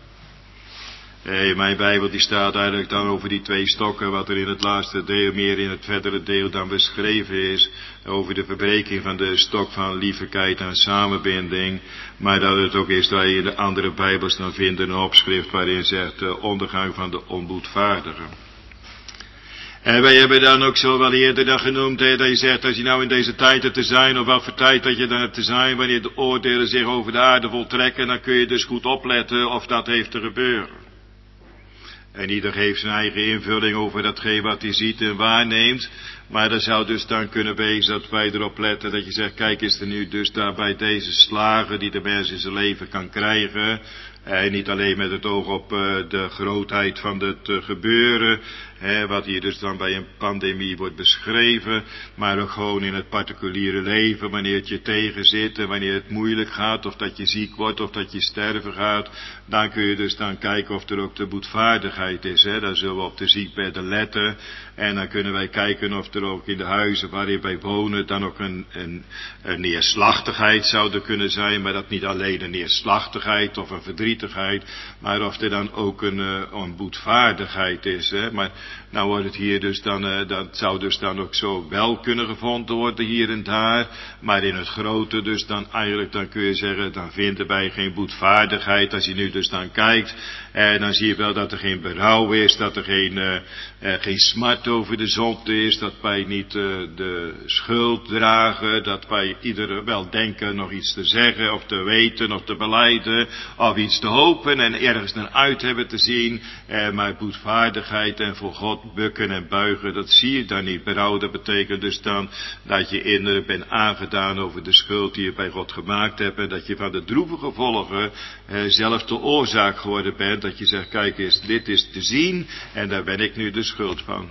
Mijn Bijbel die staat eigenlijk dan over die twee stokken, wat er in het laatste deel, meer in het verdere deel dan beschreven is, over de verbreking van de stok van liefelijkheid en samenbinding, maar dat het ook is dat je in de andere Bijbels dan vindt een opschrift waarin zegt de ondergang van de onboedvaardigen. En wij hebben dan ook zo wel eerder dan genoemd, dat je zegt, als je nou in deze tijd hebt te zijn, of wat voor tijd dat je dan hebt te zijn, wanneer de oordelen zich over de aarde voltrekken, dan kun je dus goed opletten of dat heeft te gebeuren. En ieder heeft zijn eigen invulling over datgene wat hij ziet en waarneemt. Maar dat zou dus dan kunnen wezen dat wij erop letten dat je zegt, kijk, is er nu dus daar bij deze slagen die de mens in zijn leven kan krijgen. En niet alleen met het oog op de grootheid van het gebeuren, wat hier dus dan bij een pandemie wordt beschreven, maar ook gewoon in het particuliere leven, wanneer het je tegenzit en wanneer het moeilijk gaat, of dat je ziek wordt, of dat je sterven gaat, dan kun je dus dan kijken of er ook de boetvaardigheid is. Dan zullen we op de ziekbedden letten en dan kunnen wij kijken of er ook in de huizen waarin wij wonen dan ook een neerslachtigheid zou er kunnen zijn, maar dat niet alleen een neerslachtigheid of een verdrietigheid, maar of er dan ook een boetvaardigheid is. Maar nou wordt het hier dus dan, dat zou dus dan ook zo wel kunnen gevonden worden hier en daar, maar in het grote dus dan eigenlijk, dan kun je zeggen, dan vinden wij geen boetvaardigheid. Als je nu dus dan kijkt, dan zie je wel dat er geen berouw is, dat er geen smart over de zonde is, dat wij niet de schuld dragen, dat wij iedereen wel denken nog iets te zeggen of te weten of te belijden of iets te hopen en ergens naar uit hebben te zien, maar boetvaardigheid en voor God bukken en buigen, dat zie je dan niet. Berouw, dat betekent dus dan dat je innerlijk bent aangedaan over de schuld die je bij God gemaakt hebt en dat je van de droevige gevolgen zelf de oorzaak geworden bent, dat je zegt, kijk eens, dit is te zien en daar ben ik nu de schuld van.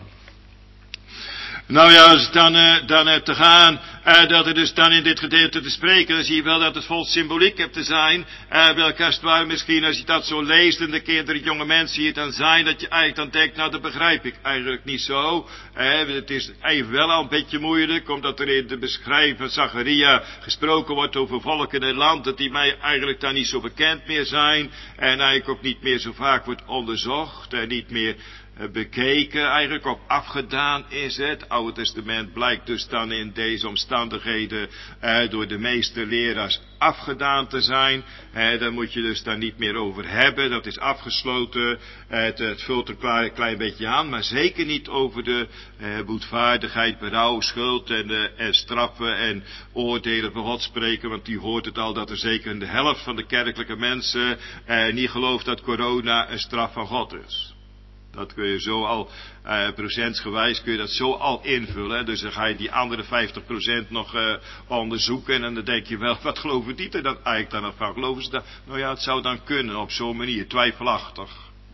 Nou ja, als het dan hebt te gaan, dat er dus dan in dit gedeelte te spreken, dan zie je wel dat het vol symboliek hebt te zijn. Welke als het ware misschien, als je dat zo leest en de keer dat jonge mensen hier dan zijn, dat je eigenlijk dan denkt, nou dat begrijp ik eigenlijk niet zo. Het is even wel al een beetje moeilijk, omdat er in de beschrijving van Zacharia gesproken wordt over volken en land, dat die mij eigenlijk dan niet zo bekend meer zijn. En eigenlijk ook niet meer zo vaak wordt onderzocht en niet meer bekeken, eigenlijk ook afgedaan is. Het Oude Testament blijkt dus dan in deze omstandigheden door de meeste leraars afgedaan te zijn. Daar moet je dus dan niet meer over hebben, dat is afgesloten. Het vult er een klein beetje aan, maar zeker niet over de boetvaardigheid, berouw, schuld en straffen en oordelen van God spreken, want die hoort het al dat er zeker in de helft van de kerkelijke mensen niet gelooft dat corona een straf van God is. Dat kun je zo al, procentsgewijs kun je dat zo al invullen. Dus dan ga je die andere 50% nog onderzoeken. En dan denk je wel, wat geloven die er dan eigenlijk dan nog van? Geloven ze dat? Nou ja, het zou dan kunnen op zo'n manier, twijfelachtig.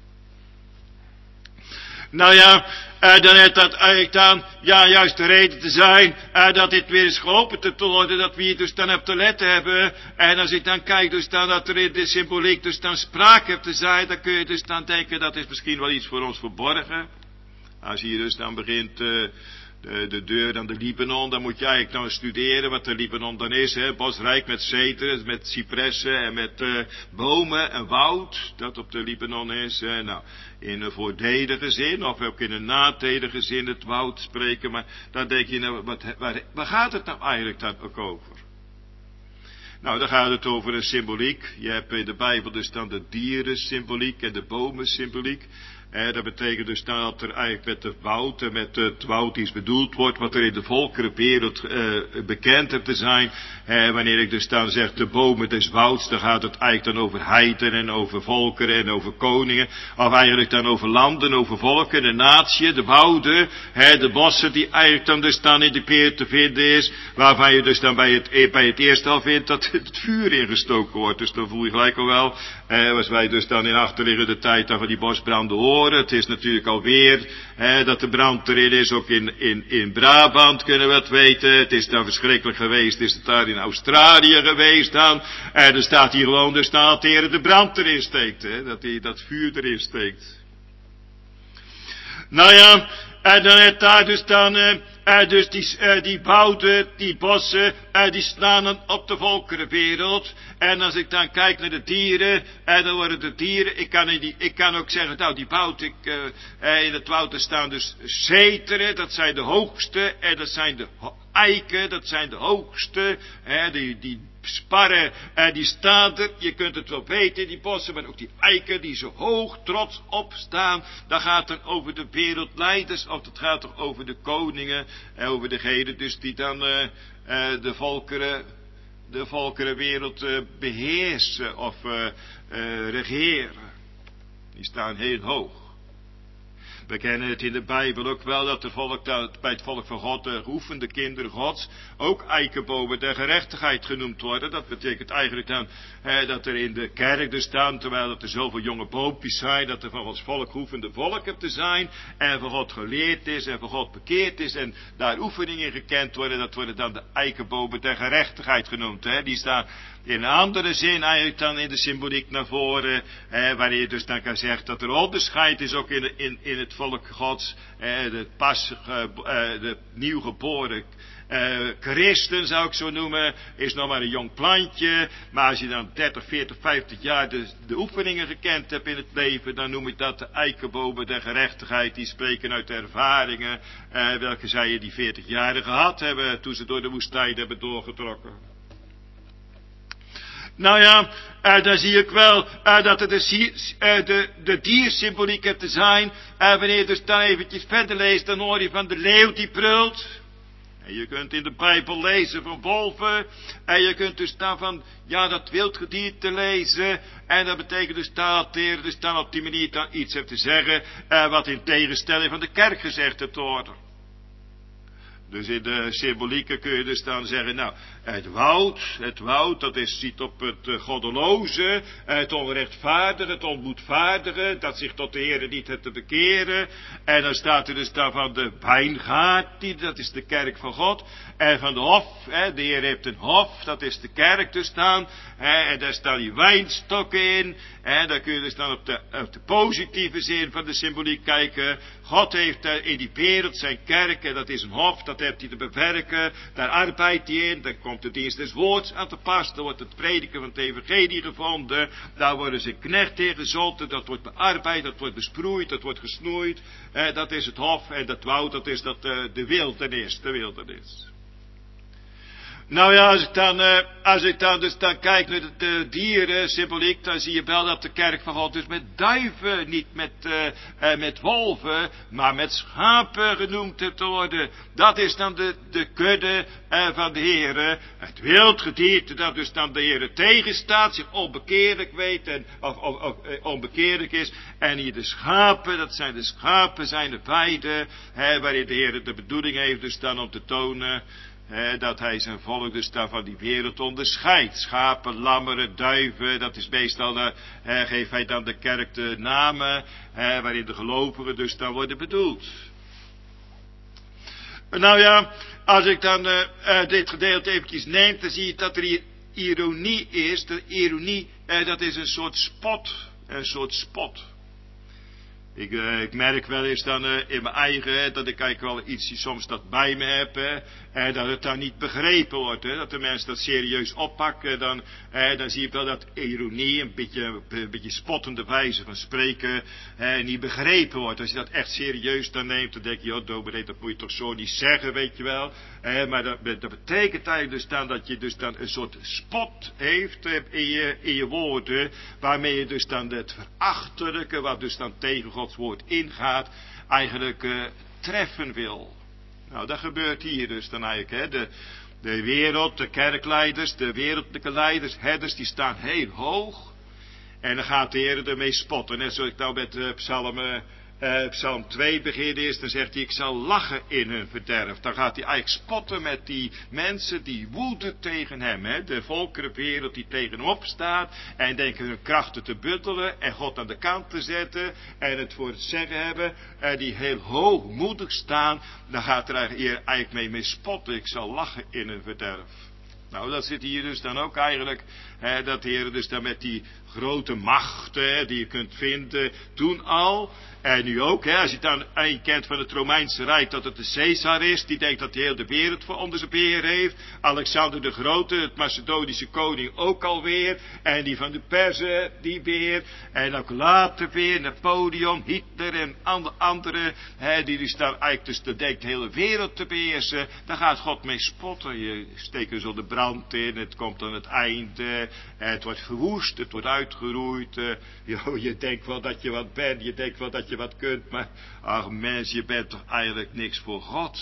Nou ja, dan heeft dat eigenlijk dan, ja, juist de reden te zijn, dat dit weer is geopend te worden, dat we hier dus dan op te letten hebben. En als ik dan kijk dus dan dat er in de symboliek dus dan sprake hebt te zijn, dan kun je dus dan denken, dat is misschien wel iets voor ons verborgen. Als je hier dus dan begint, de deur aan de Libanon, dan moet je eigenlijk nou studeren wat de Libanon dan is. Bosrijk met ceders, met cipressen en met bomen en woud, dat op de Libanon is. Nou, in een voordelige zin, of ook in een nadelige zin het woud spreken. Maar dan denk je, nou, waar gaat het nou eigenlijk dan ook over? Nou, dan gaat het over een symboliek. Je hebt in de Bijbel dus dan de dierensymboliek en de bomensymboliek. Dat betekent dus dat er eigenlijk met de woud en met het woud iets bedoeld wordt, wat er in de volkerenwereld bekend hebt te zijn. Wanneer ik dus dan zeg de bomen des wouds, dan gaat het eigenlijk dan over heiden en over volkeren en over koningen. Of eigenlijk dan over landen, over volken, de natie, de wouden, de bossen die eigenlijk dan dus dan in de peer te vinden is. Waarvan je dus dan bij het eerste al vindt dat het vuur ingestoken wordt. Dus dan voel je gelijk al wel, als wij dus dan in achterliggende tijd dan van die bosbranden horen. Het is natuurlijk alweer dat de brand erin is, ook in Brabant kunnen we het weten. Het is dan verschrikkelijk geweest, is het daar in Australië geweest dan. En er staat hier gewoon dus dat de Heer de brand erin steekt, dat hij dat vuur erin steekt. Nou ja, en dan heeft daar dus dan Dus die wouden, die bossen, die staan dan op de volkerenwereld. En als ik dan kijk naar de dieren, dan worden de dieren, ik kan ook zeggen, nou die woud, in het woud staan dus zeteren, dat zijn de hoogste, en dat zijn de eiken, dat zijn de hoogste, die sparren, die staan er, je kunt het wel weten, die bossen, maar ook die eiken die zo hoog trots opstaan, dat gaat dan over de wereldleiders, of dat gaat toch over de koningen, over degenen dus die dan de volkerenwereld beheersen of regeren. Die staan heel hoog. We kennen het in de Bijbel ook wel, dat bij het volk van God, de geoefende kinderen Gods, ook eikenbomen der gerechtigheid genoemd worden. Dat betekent eigenlijk dan dat er in de kerk er staan, terwijl er zoveel jonge boompjes zijn, dat er van ons volk geoefende volken te zijn, en van God geleerd is, en van God bekeerd is, en daar oefeningen gekend worden, dat worden dan de eikenbomen der gerechtigheid genoemd. Die staan in een andere zin eigenlijk dan in de symboliek naar voren, waarin je dus dan kan zeggen dat er onderscheid is ook in het volk Gods, de nieuwgeboren christen zou ik zo noemen, is nog maar een jong plantje, maar als je dan 30, 40, 50 jaar de oefeningen gekend hebt in het leven, dan noem ik dat de eikenbomen der gerechtigheid, die spreken uit de ervaringen, welke zij in die 40 jaren gehad hebben, toen ze door de woestijn hebben doorgetrokken. Nou ja, dan zie ik wel dat het de diersymboliek heeft te zijn. Wanneer je dus dan eventjes verder leest, dan hoor je van de leeuw die brult. En je kunt in de Bijbel lezen van wolven. En je kunt dus dan van, dat wildgedierte lezen. En dat betekent dus dat de Heer dus dan op die manier dan iets heeft te zeggen, wat in tegenstelling van de kerk gezegd heeft te worden. Dus in de symbolieken kun je dus dan zeggen, nou, het woud, dat ziet op het goddeloze, het onrechtvaardige, het onboedvaardige, dat zich tot de Heer niet heeft te bekeren. En dan staat er dus dan van de wijngaard, dat is de kerk van God. En van de hof, de Heer heeft een hof, dat is de kerk dus staan. En daar staan die wijnstokken in. En dan kun je dus dan op de positieve zin van de symboliek kijken. God heeft in die wereld zijn kerk, en dat is een hof, dat heeft hij te bewerken. Daar arbeidt hij in, dan komt de dienst des woords aan te pas. Dan wordt het prediken van het evangelie gevonden. Daar worden ze knechten in gezonden, dat wordt bearbeid, dat wordt besproeid, dat wordt gesnoeid. Dat is het hof, en dat woud, dat is de wildernis. Nou ja, als ik dan dus kijk naar de dieren symboliek, dan zie je wel dat de kerk van God dus met duiven, niet met wolven, maar met schapen genoemd te worden. Dat is dan de kudde van de Heere. Het wildgedierte dat dus dan de Heere tegenstaat, zich onbekeerlijk weet en onbekeerlijk is. En hier de schapen, dat zijn de schapen, zijn de weiden, waarin de Heere de bedoeling heeft dus dan om te tonen dat hij zijn volk dus daar van die wereld onderscheidt. Schapen, lammeren, duiven, dat is meestal, geeft hij dan de kerk de namen, waarin de gelovigen dus dan worden bedoeld. Nou ja, als ik dan dit gedeelte eventjes neem, dan zie je dat er hier ironie is. De ironie, dat is een soort spot. Ik merk wel eens dan in mijn eigen, dat ik eigenlijk wel iets soms dat bij me heb, dat het dan niet begrepen wordt, dat de mensen dat serieus oppakken, dan zie ik wel dat ironie, een beetje spottende wijze van spreken, niet begrepen wordt. Als je dat echt serieus dan neemt, dan denk je, dominee, dat moet je toch zo niet zeggen, weet je wel. Maar dat betekent eigenlijk dus dan dat je dus dan een soort spot heeft in je woorden, waarmee je dus dan het verachtelijke, wat dus dan tegen Gods woord ingaat, eigenlijk treffen wil. Nou, dat gebeurt hier dus dan eigenlijk, de wereld, de kerkleiders, de wereldlijke leiders, herders, die staan heel hoog. En dan gaat de Heer ermee spotten. Net zoals ik nou met Psalm 2 beginnen is, dan zegt hij, ik zal lachen in hun verderf. Dan gaat hij eigenlijk spotten met die mensen die woeden tegen hem. De volkerenwereld die tegen hem opstaat en denken hun krachten te buttelen en God aan de kant te zetten en het voor het zeggen hebben. Die heel hoogmoedig staan, dan gaat er eigenlijk mee spotten. Ik zal lachen in hun verderf. Nou, dat zit hier dus dan ook eigenlijk, dat de Heer dus dan met die grote machten, die je kunt vinden, toen al, en nu ook, als je het dan kent van het Romeinse Rijk, dat het de Caesar is, die denkt dat hij heel de wereld voor onder zijn beheer heeft, Alexander de Grote, het Macedonische koning ook alweer, en die van de Perzen, die weer, en ook later weer, Napoleon, Hitler en anderen, die dus dan eigenlijk dus de denkt de hele wereld te beheersen, daar gaat God mee spotten, je steekt er zo de brand in, het komt aan het einde, het wordt verwoest, het wordt uitgeroeid, je denkt wel dat je wat bent, je denkt wel dat je wat kunt, maar ach mens, je bent toch eigenlijk niks voor God.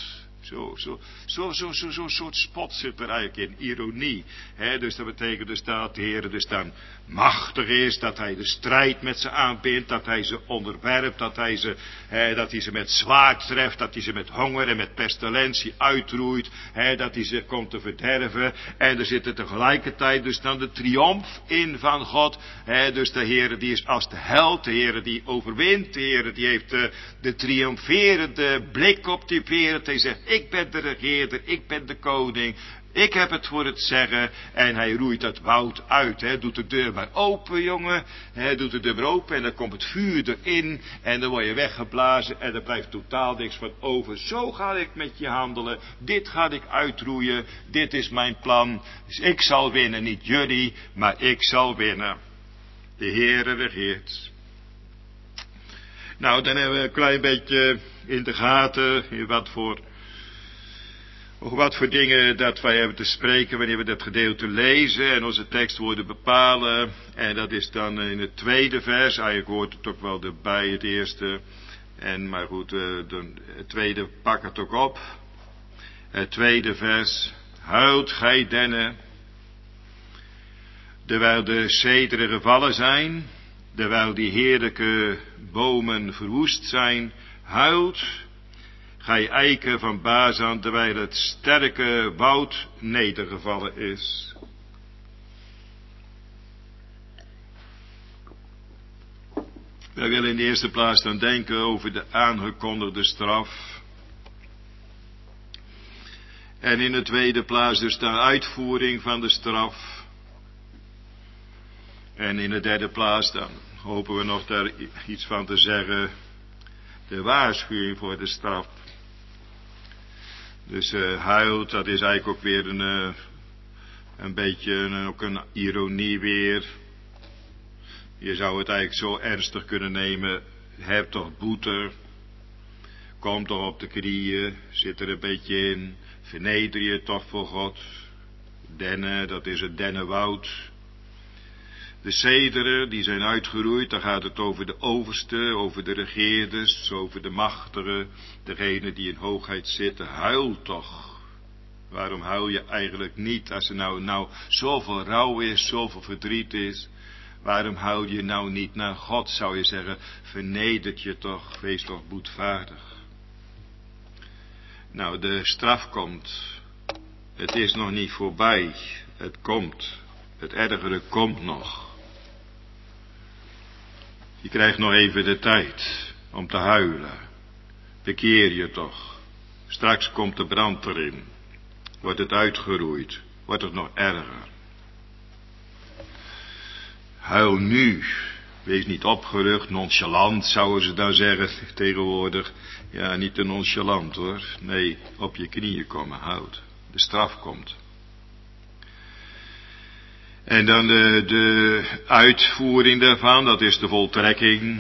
Zo'n soort spot zit er eigenlijk in, ironie. Dus dat betekent dus dat de Heer dus dan machtig is, dat hij de strijd met ze aanbindt, dat hij ze onderwerpt, dat hij ze met zwaard treft, dat hij ze met honger en met pestilentie uitroeit, dat hij ze komt te verderven. En er zit er tegelijkertijd dus dan de triomf in van God. Dus de Heer die is als de held, de Heer die overwint, de Heer die heeft de triomferende blik op die wereld. Hij zegt, ik ben de regeerder, ik ben de koning, ik heb het voor het zeggen. En hij roeit dat woud uit, doet de deur maar open, jongen. Doet de deur maar open en dan komt het vuur erin. En dan word je weggeblazen en er blijft totaal niks van over. Zo ga ik met je handelen, dit ga ik uitroeien, dit is mijn plan. Dus ik zal winnen, niet jullie, maar ik zal winnen. De Heere regeert. Nou, dan hebben we een klein beetje in de gaten wat voor dingen dat wij hebben te spreken wanneer we dat gedeelte lezen en onze tekstwoorden bepalen. En dat is dan in het tweede vers, eigenlijk hoort het ook wel erbij het eerste. Maar goed, het tweede pak het ook op. Het tweede vers, huilt gij dennen, terwijl de cederen gevallen zijn, terwijl die heerlijke bomen verwoest zijn, huilt gij eiken van Bazan, terwijl het sterke woud nedergevallen is. Wij willen in de eerste plaats dan denken over de aangekondigde straf. En in de tweede plaats dus de uitvoering van de straf. En in de derde plaats dan hopen we nog daar iets van te zeggen. De waarschuwing voor de straf. Dus huilt, dat is eigenlijk ook weer een beetje ook een ironie weer. Je zou het eigenlijk zo ernstig kunnen nemen. Heb toch boete. Kom toch op de knieën. Zit er een beetje in. Verneder je toch voor God. Dennen, dat is het dennenwoud. De cederen, die zijn uitgeroeid, dan gaat het over de overste, over de regeerders, over de machtigen, degene die in hoogheid zitten. Huil toch. Waarom huil je eigenlijk niet als er nou zoveel rouw is, zoveel verdriet is? Waarom huil je nou niet naar God, zou je zeggen, vernedert je toch, wees toch boetvaardig. Nou, de straf komt. Het is nog niet voorbij. Het komt. Het ergere komt nog. Je krijgt nog even de tijd om te huilen. Bekeer je toch. Straks komt de brand erin. Wordt het uitgeroeid. Wordt het nog erger. Huil nu. Wees niet opgerucht, nonchalant zouden ze daar zeggen tegenwoordig. Ja, niet te nonchalant hoor. Nee, op je knieën komen, houd. De straf komt. En dan de uitvoering daarvan, dat is de voltrekking.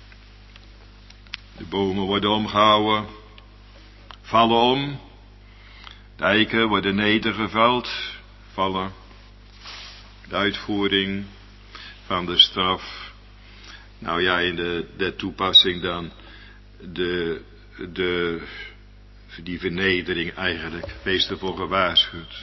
De bomen worden omgehouden, vallen om. De eiken worden nedergeveld, vallen. De uitvoering van de straf. Nou ja, in de toepassing dan die vernedering eigenlijk. Wees ervoor gewaarschuwd.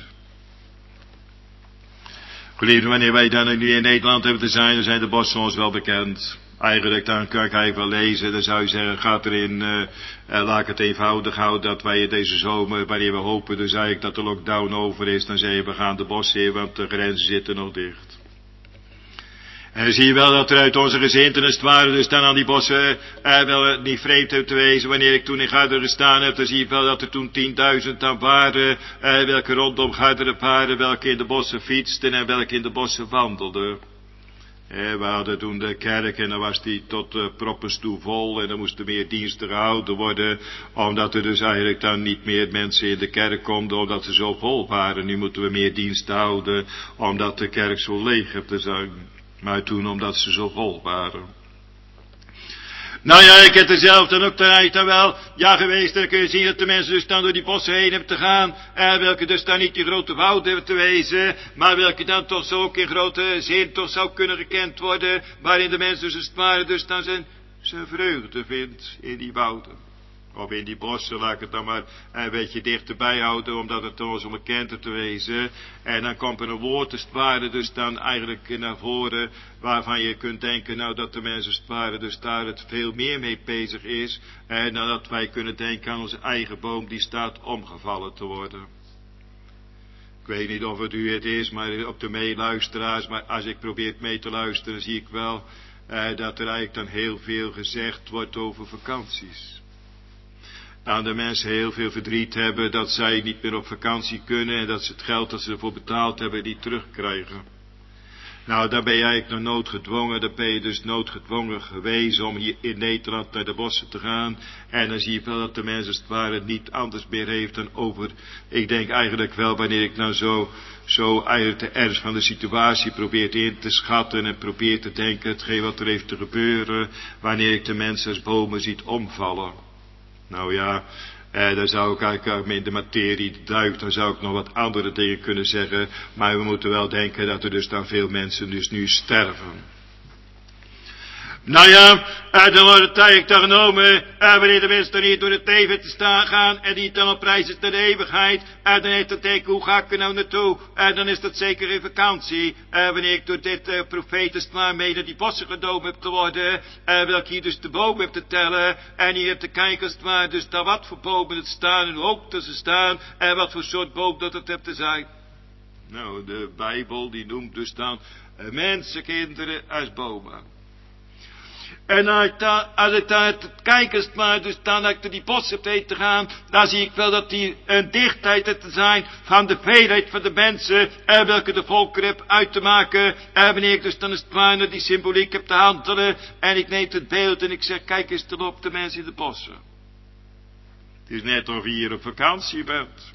Geliefden, wanneer wij dan nu in Nederland hebben te zijn, dan zijn de bossen ons wel bekend. Eigenlijk dan kan ik even lezen, dan zou je zeggen, gaat erin, laat ik het eenvoudig houden, dat wij deze zomer, wanneer we hopen dus eigenlijk dat de lockdown over is, dan zeggen we gaan de bossen in, want de grenzen zitten nog dicht. En zie je wel dat er uit onze gezinten als het ware dus dan aan die bossen wel niet vreemd heeft te wezen. Wanneer ik toen in Garderen gestaan heb, dan zie je wel dat er toen 10.000 aan waren, welke rondom Garderen waren, welke in de bossen fietsten en welke in de bossen wandelden. We hadden toen de kerk en dan was die tot proppens toe vol en dan moesten meer diensten gehouden worden, omdat er dus eigenlijk dan niet meer mensen in de kerk konden, omdat ze zo vol waren. Nu moeten we meer diensten houden, omdat de kerk zo leeg heeft te zijn. Maar toen omdat ze zo vol waren. Nou ja, ik heb er zelf dan ook dan wel geweest. Dan kun je zien dat de mensen dus dan door die bossen heen hebben te gaan. Welke dus dan niet die grote wouden hebben te wezen. Maar welke dan toch zo ook in grote zin toch zou kunnen gekend worden. Waarin de mensen dus als het ware dus dan zijn vreugde vindt in die wouden. Of in die bossen, laat ik het dan maar een beetje dichterbij houden, omdat het toch zo bekend te wezen. En dan komt er een woord, als het ware, dus dan eigenlijk naar voren, waarvan je kunt denken, nou, dat de mensen, als het ware, dus daar het veel meer mee bezig is. En dan dat wij kunnen denken aan onze eigen boom, die staat omgevallen te worden. Ik weet niet of het u het is, maar op de meeluisteraars, maar als ik probeer mee te luisteren, zie ik wel dat er eigenlijk dan heel veel gezegd wordt over vakanties. Aan de mensen heel veel verdriet hebben dat zij niet meer op vakantie kunnen en dat ze het geld dat ze ervoor betaald hebben niet terugkrijgen. Nou, daar ben je eigenlijk nog noodgedwongen, daar ben je dus noodgedwongen geweest om hier in Nederland naar de bossen te gaan. En dan zie je wel dat de mensen als het ware niet anders meer heeft dan over, ik denk eigenlijk wel wanneer ik nou zo eigenlijk de ernst van de situatie probeert in te schatten en probeert te denken hetgeen wat er heeft te gebeuren, wanneer ik de mensen als bomen ziet omvallen. Nou ja, daar zou ik eigenlijk in de materie duikt, dan zou ik nog wat andere dingen kunnen zeggen. Maar we moeten wel denken dat er dus dan veel mensen dus nu sterven. Nou ja, dan wordt het eigenlijk dan genomen, wanneer de mensen dan hier door het leven te staan gaan, en die dan op reis is naar de eeuwigheid, dan heeft dat denken, hoe ga ik er nou naartoe? Dan is dat zeker in vakantie, wanneer ik door dit profetensmaar mee naar die bossen genomen heb te worden, welke hier dus de bomen heb te tellen, en hier heb te kijken als het ware, dus daar wat voor bomen het staan, en hoe hoog ze staan, en wat voor soort boom dat het heb te zijn. Nou, de Bijbel die noemt dus dan mensenkinderen als bomen. En als ik daar kijk, als het maar dus dan dat ik door die bossen heb heen te gaan, dan zie ik wel dat die een dichtheid heeft te zijn van de veelheid van de mensen, welke de volkeren heb uit te maken, wanneer ik dus dan als het ware naar die symboliek heb te handelen, en ik neem het beeld en ik zeg, kijk eens erop de mensen in de bossen. Het is net of je hier op vakantie bent.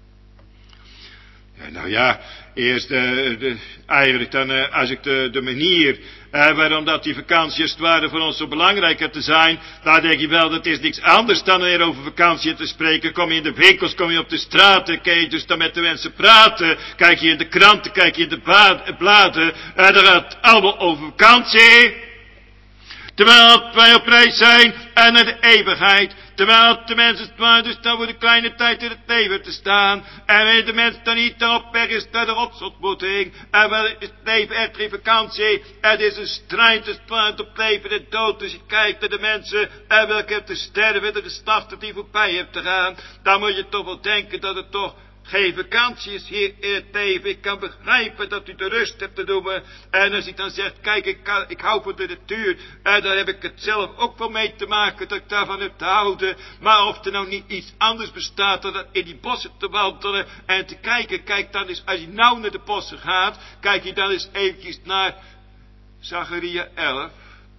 Ja, nou ja, eerst eigenlijk dan als ik de manier waarom dat die vakantie als het ware voor ons zo belangrijk heeft te zijn, dan denk je wel dat is niks anders dan er over vakantie te spreken. Kom je in de winkels, kom je op de straten, kan je dus dan met de mensen praten, kijk je in de kranten, kijk je in de bladen, dan gaat het allemaal over vakantie. Terwijl wij op reis zijn en naar de eeuwigheid. Terwijl de mensen het maar dus dan voor de kleine tijd in het leven te staan. En wanneer de mensen dan niet dan op weg is naar de rotsontmoeting. En wel is het leven echt geen vakantie. Het is een strijd dus op leven en dood. Dus je kijkt naar de mensen en welke hebben te sterven. De geslachten die voorbij heeft te gaan. Dan moet je toch wel denken dat het toch geen vakantie is hier in het leven. Ik kan begrijpen dat u de rust hebt te noemen. En als ik dan zeg, kijk, ik hou van de natuur. En daar heb ik het zelf ook wel mee te maken, dat ik daarvan heb te houden. Maar of er nou niet iets anders bestaat dan in die bossen te wandelen en te kijken. Kijk dan eens, als je nou naar de bossen gaat, kijk je dan eens eventjes naar Zacharia 11.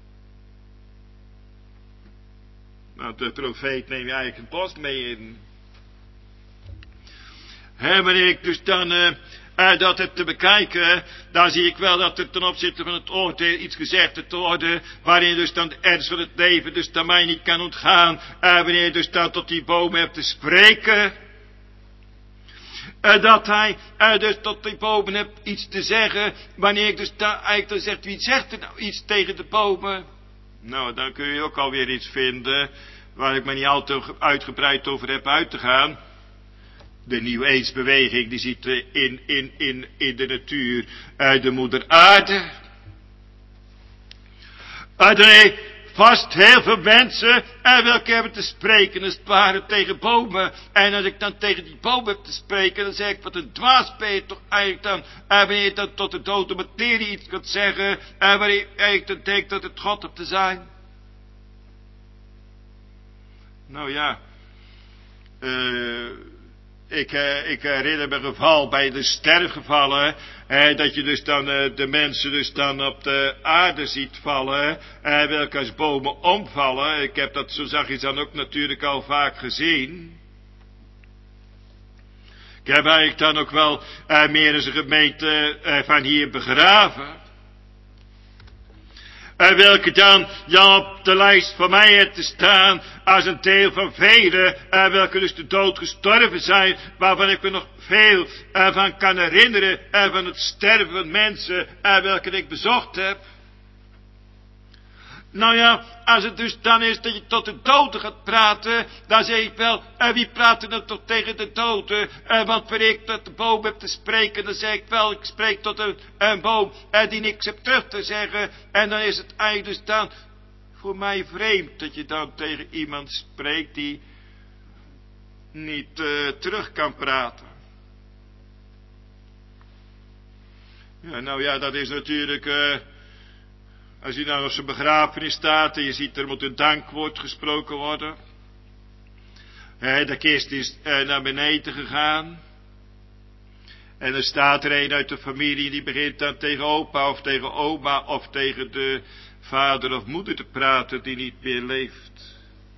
Nou, de profeet neem je eigenlijk het bos mee in. Wanneer ik dus dan dat heb te bekijken, dan zie ik wel dat er ten opzichte van het oordeel iets gezegd te worden, waarin dus dan de ernst van het leven dus dan mij niet kan ontgaan, wanneer je dus dan tot die bomen hebt te spreken, dat hij dus tot die bomen hebt iets te zeggen, wanneer ik dus dan eigenlijk dan zegt, wie zegt er nou iets tegen de bomen? Nou, dan kun je ook alweer iets vinden, waar ik me niet al te uitgebreid over heb uit te gaan. De New Age beweging die ziet in de natuur de moeder aarde. vast heel veel mensen welke hebben te spreken als het ware tegen bomen. En als ik dan tegen die bomen heb te spreken, dan zeg ik, wat een dwaas ben je toch eigenlijk dan. Wanneer je dan tot de dode materie iets kunt zeggen, wanneer je dan denkt dat het God hebt te zijn. Nou ja, ik herinner me een geval bij de sterfgevallen, dat je dus dan de mensen dus dan op de aarde ziet vallen, welke als bomen omvallen. Ik heb dat zo zachtjes dan ook natuurlijk al vaak gezien. Ik heb eigenlijk dan ook wel meer eens een gemeente van hier begraven. Welke dan ja op de lijst van mij heeft te staan als een deel van velen, welke dus de dood gestorven zijn, waarvan ik me nog veel van kan herinneren, van het sterven van mensen, welke ik bezocht heb. Nou ja, als het dus dan is dat je tot de doden gaat praten, dan zeg ik wel, wie praat er nou toch tegen de doden? Want wanneer ik tot de boom heb te spreken, dan zeg ik wel, ik spreek tot een boom die niks heeft terug te zeggen. En dan is het eigenlijk dus dan voor mij vreemd dat je dan tegen iemand spreekt die niet terug kan praten. Ja, nou ja, dat is natuurlijk... Als je nou op zijn begrafenis staat en je ziet er moet een dankwoord gesproken worden. De kist is naar beneden gegaan. En er staat er een uit de familie die begint dan tegen opa of tegen oma of tegen de vader of moeder te praten die niet meer leeft.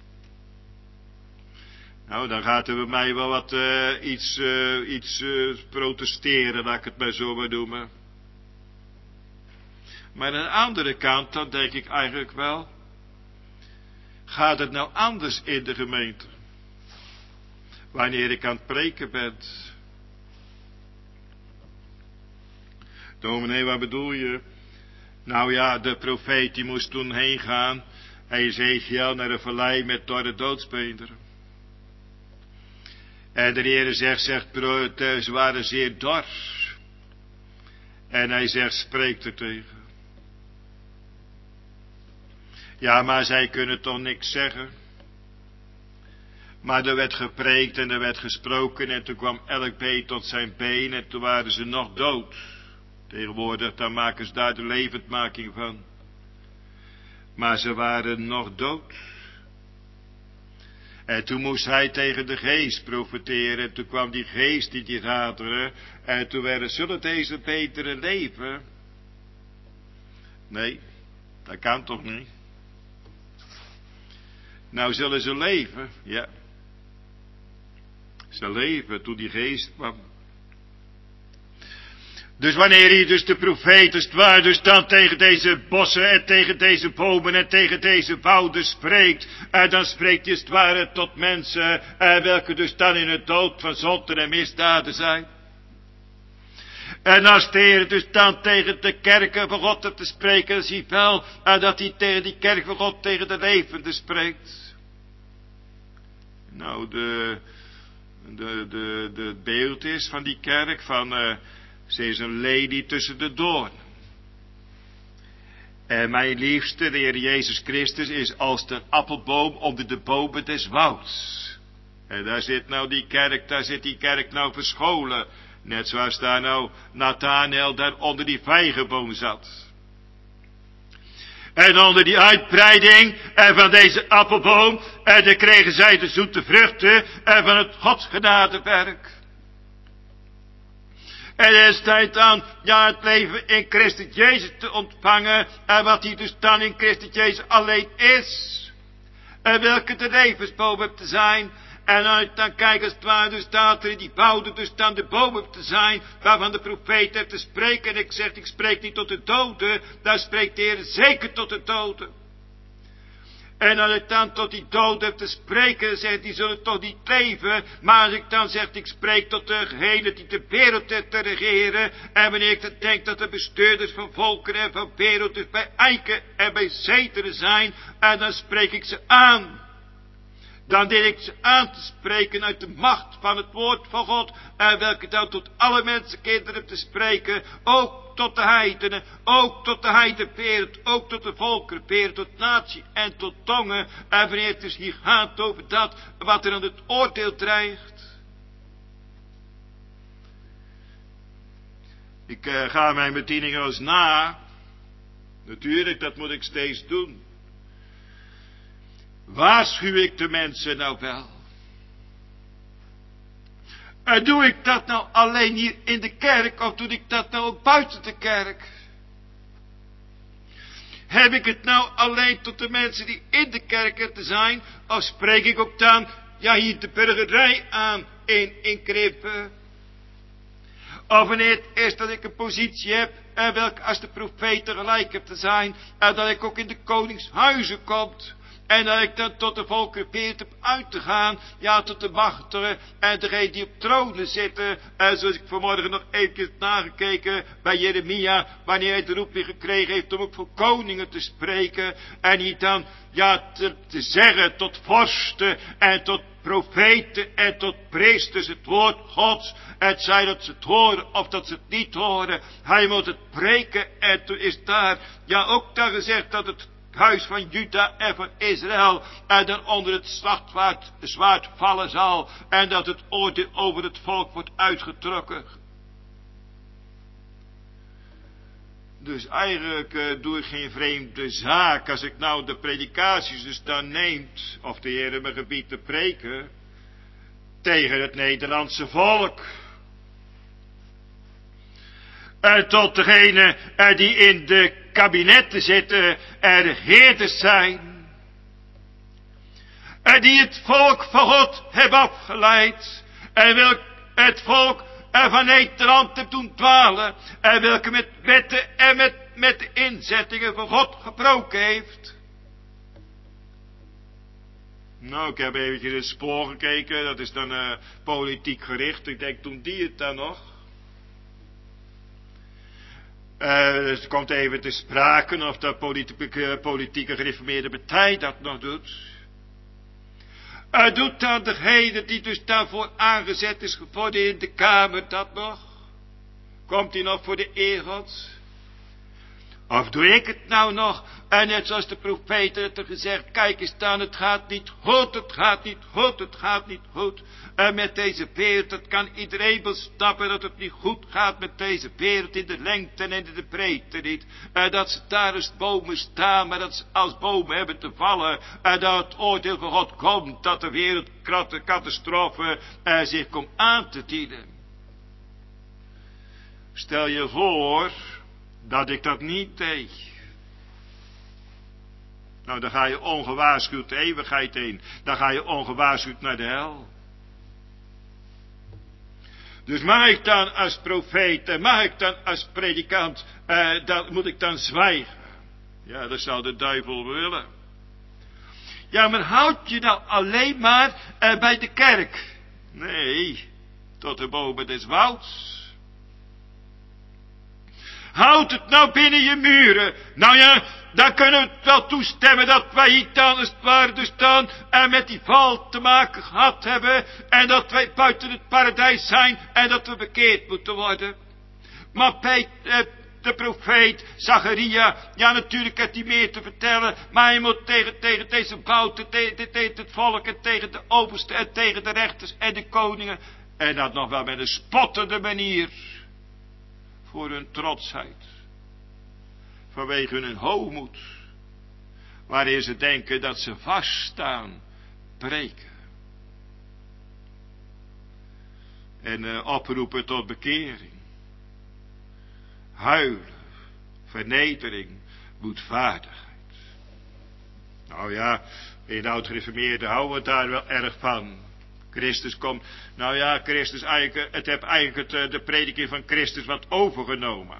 Nou, dan gaat er bij mij wel wat iets protesteren, laat ik het maar zo maar noemen. Maar aan de andere kant, dan denk ik eigenlijk wel, gaat het nou anders in de gemeente? Wanneer ik aan het preken ben. Dominee, wat bedoel je? Nou ja, de profeet die moest toen heen gaan. Hij Ezekiel naar een vallei met dorre doodsbeenderen. En de Heere zegt, ze waren zeer dor. En hij zegt, spreek er tegen. Ja, maar zij kunnen toch niks zeggen. Maar er werd gepreekt en er werd gesproken en toen kwam elk been tot zijn been en toen waren ze nog dood. Tegenwoordig, dan maken ze daar de levendmaking van. Maar ze waren nog dood. En toen moest hij tegen de geest profeteren en toen kwam die geest in die raderen en toen zullen deze betere leven? Nee, dat kan toch niet? Nou zullen ze leven, ja. Ze leven toen die geest kwam. Dus wanneer hij dus de profeet als het ware dus dan tegen deze bossen en tegen deze bomen en tegen deze wouden spreekt, dan spreekt hij als het ware tot mensen welke dus dan in het dood van zonden en misdaden zijn. En als de Heer dus dan tegen de kerken van God te spreken, dan zie je wel dat hij tegen die kerk van God tegen de levenden spreekt. Nou, het beeld is van die kerk van, ze is een lady tussen de doornen. En mijn liefste, de Heer Jezus Christus, is als de appelboom onder de bomen des wouds. En daar zit die kerk nou verscholen. Net zoals daar nou Nathanael daar onder die vijgenboom zat. En onder die uitbreiding van deze appelboom, dan kregen zij de zoete vruchten van het godsgenadewerk. En er is tijd aan, ja, het leven in Christus Jezus te ontvangen, en wat hij dus dan in Christus Jezus alleen is. En welke de levensboom hebt te zijn. En als ik dan kijk als het ware, dus staat er in die wouden dus dan de boom hebt te zijn, waarvan de profeet heeft te spreken. En ik zeg, ik spreek niet tot de doden, daar spreekt de Heer zeker tot de doden. En als ik dan tot die doden heb te spreken, dan zegt die zullen toch niet leven. Maar als ik dan zeg, ik spreek tot degene die de wereld heeft te regeren. En wanneer ik dan denk dat de bestuurders van volken en van wereld dus bij eiken en bij zetelen zijn, en dan spreek ik ze aan. Dan dien ik ze aan te spreken uit de macht van het woord van God. En welke dan tot alle mensenkinderen te spreken. Ook tot de heidenen, ook tot de heidenwereld, ook tot de volkerenwereld, tot natie en tot tongen. En wanneer het dus hier gaat over dat wat er aan het oordeel dreigt. Ik ga mijn bediening eens na. Natuurlijk, dat moet ik steeds doen. Waarschuw ik de mensen nou wel? Doe ik dat nou alleen hier in de kerk, of doe ik dat nou ook buiten de kerk? Heb ik het nou alleen tot de mensen die in de kerk te zijn, of spreek ik ook dan, ja, hier de burgerij aan in Krippen? Of wanneer het is dat ik een positie heb, en welke als de profeten gelijk heb te zijn, en dat ik ook in de koningshuizen komt, en dat ik dan tot de volkerenwereld heb uit te gaan, ja, tot de machtigen en degenen die op tronen zitten, zoals ik vanmorgen nog even heb nagekeken bij Jeremia, wanneer hij de roeping gekregen heeft om ook voor koningen te spreken, en niet dan, ja, te zeggen tot vorsten en tot profeten en tot priesters het woord Gods, het zij dat ze het horen of dat ze het niet horen, hij moet het preken, en toen is daar, ja, ook daar gezegd dat het huis van Juda en van Israël en dan onder het zwaard vallen zal en dat het oordeel over het volk wordt uitgetrokken. Dus eigenlijk doe ik geen vreemde zaak als ik nou de predikaties dus dan neemt, of de Heer me gebiedt te preken, tegen het Nederlandse volk. En tot degene die in de kabinetten zitten en regeerders zijn. En die het volk van God hebben afgeleid. En welk het volk van Nederland heeft doen dwalen. En welke met wetten en met de inzettingen van God gebroken heeft. Nou, ik heb eventjes in het spoor gekeken. Dat is dan politiek gericht. Ik denk, toen die het dan nog. Dus het komt even te sprake of de politieke gereformeerde partij dat nog doet. Doet dan degene die dus daarvoor aangezet is geworden in de Kamer dat nog? Komt hij nog voor de eer Gods? Of doe ik het nou nog? En net zoals de profeten het er gezegd, kijk eens dan, het gaat niet goed, het gaat niet goed, het gaat niet goed. En met deze wereld, dat kan iedereen wel snappen dat het niet goed gaat met deze wereld in de lengte en in de breedte niet. En dat ze daar als bomen staan, maar dat ze als bomen hebben te vallen. En dat het oordeel van God komt, dat de wereldcatastrofe zich komt aan te dienen. Stel je voor dat ik dat niet deed. Nou, dan ga je ongewaarschuwd de eeuwigheid heen. Dan ga je ongewaarschuwd naar de hel. Dus mag ik dan als profeet en mag ik dan als predikant, moet ik dan zwijgen? Ja, dat zou de duivel willen. Ja, maar houd je nou alleen maar bij de kerk? Nee, tot de bomen des wouds. Houd het nou binnen je muren. Nou ja, dan kunnen we het wel toestemmen dat wij hier dan als het ware dus dan met die val te maken gehad hebben. En dat wij buiten het paradijs zijn en dat we bekeerd moeten worden. Maar bij de profeet Zacharia, ja natuurlijk heeft hij meer te vertellen. Maar hij moet tegen deze bouten, tegen het volk en tegen de oversten en tegen de rechters en de koningen. En dat nog wel met een spottende manier. Voor hun trotsheid. Vanwege hun hoogmoed. Waarin ze denken dat ze vaststaan. Preken. En oproepen tot bekering. Huilen. Vernedering. Moedvaardigheid. Nou ja, in de oud-gereformeerden houden we daar wel erg van. Christus komt. Nou ja, Christus eigenlijk, het heb eigenlijk de prediking van Christus wat overgenomen.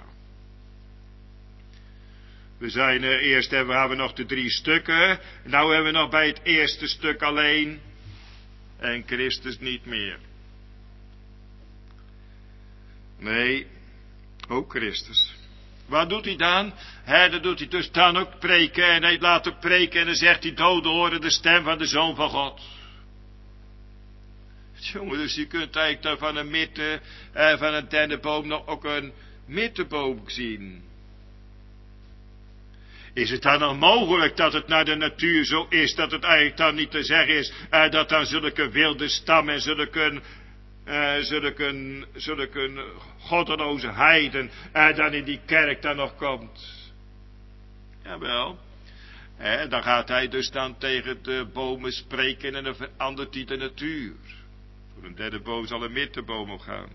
We zijn eerst hebben we nog de 3 stukken. Nou hebben we nog bij het eerste stuk alleen. En Christus niet meer. Nee, ook Christus. Wat doet hij dan? Dan doet hij dus dan ook preken. En hij laat ook preken en dan zegt hij, doden horen de stem van de Zoon van God. Jongen, dus je kunt eigenlijk daar van een mitte, van een dennenboom nog ook een met de boom zien. Is het dan nog mogelijk dat het naar de natuur zo is, dat het eigenlijk dan niet te zeggen is, dat dan zulke wilde stammen en zulke goddeloze heiden, dan in die kerk dan nog komt? Jawel. Dan gaat hij dus dan tegen de bomen spreken en dan verandert hij de natuur. Voor een derde boom zal er met de boom op gaan.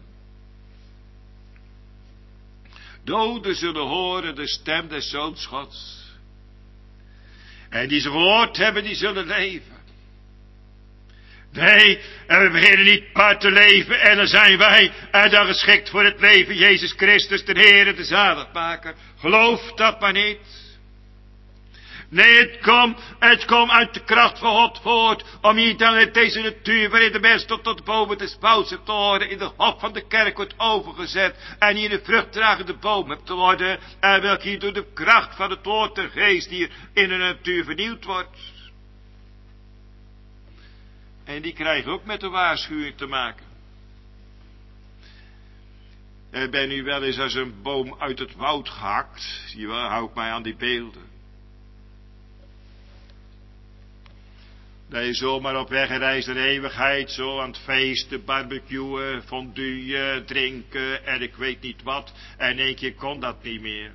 Doden zullen horen de stem des Zoons Gods. En die ze gehoord hebben, die zullen leven. Nee, en we beginnen niet maar te leven en dan zijn wij dan geschikt voor het leven. Jezus Christus, de Heer, de zaligmaker. Geloof dat maar niet. Nee, het komt uit de kracht van God voort, om hier dan in deze natuur, waarin de mens tot boven des bouws hebt te horen, in de hof van de kerk wordt overgezet, en hier de vruchtdragende boom hebt te worden, en welke hier door de kracht van het woord der geest hier in de natuur vernieuwd wordt. En die krijgen ook met de waarschuwing te maken. Ben u wel eens als een boom uit het woud gehakt? Zie je wel, hou ik mij aan die beelden. Dat je zomaar op weg reist de eeuwigheid, zo aan het feesten, barbecuen, fondue, drinken en ik weet niet wat. En in één keer kon dat niet meer.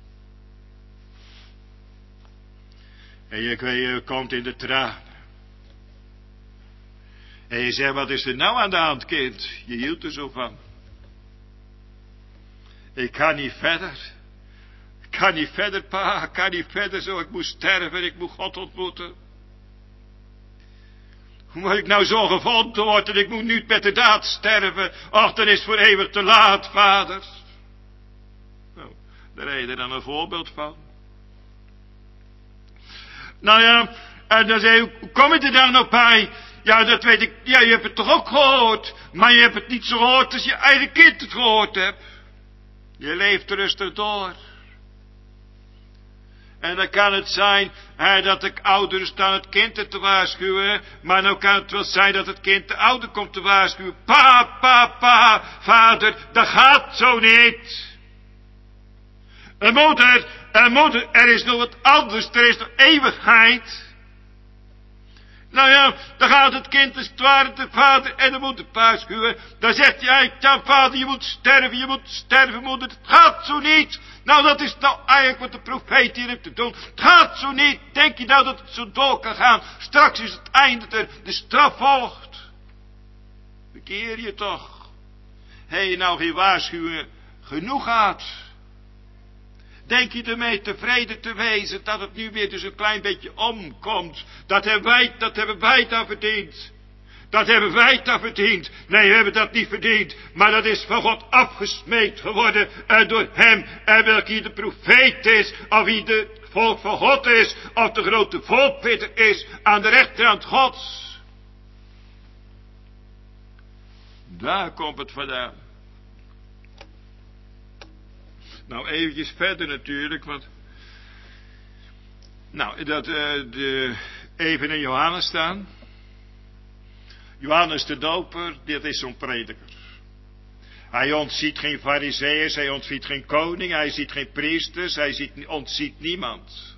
En je komt in de tranen. En je zegt, wat is er nou aan de hand, kind? Je hield er zo van. Ik kan niet verder. Ik kan niet verder, pa. Ik kan niet verder zo. Ik moet sterven. Ik moet God ontmoeten. Hoe moet ik nou zo gevonden worden? Ik moet nu met de daad sterven. Och, dan is het voor eeuwig te laat, vader. Nou, daar heb je dan een voorbeeld van. Nou ja, en dan zei je, hoe kom je er dan nog bij? Ja, dat weet ik. Ja, je hebt het toch ook gehoord. Maar je hebt het niet zo gehoord als je eigen kind het gehoord hebt. Je leeft rustig door. En dan kan het zijn dat de ouders staan het kind te waarschuwen. Maar dan kan het wel zijn dat het kind de ouder komt te waarschuwen. Pa, vader, dat gaat zo niet. Een moeder, er is nog wat anders. Er is nog eeuwigheid. Nou ja, dan gaat het kind als het ware de vader en de moeder waarschuwen. Dan zegt hij eigenlijk, ja vader, je moet sterven moeder, het gaat zo niet. Nou, dat is nou eigenlijk wat de profeet hier heeft te doen. Het gaat zo niet. Denk je nou dat het zo door kan gaan? Straks is het einde er, de straf volgt. Bekeer je toch. Hé, nou geen waarschuwingen genoeg had. Denk je ermee tevreden te wezen dat het nu weer dus een klein beetje omkomt? Dat hebben wij dan verdiend. Dat hebben wij dan verdiend. Nee, we hebben dat niet verdiend. Maar dat is van God afgesmeed geworden. Door hem. En welke hier de profeet is. Of wie de volk van God is. Of de grote volkbidder is. Aan de rechterhand Gods. Daar komt het vandaan. Nou, eventjes verder natuurlijk. Want nou, dat even in Johannes staan. Johannes de Doper, dit is zo'n prediker. Hij ontziet geen farizeeërs, hij ontziet geen koning, hij ziet geen priesters, hij ontziet niemand.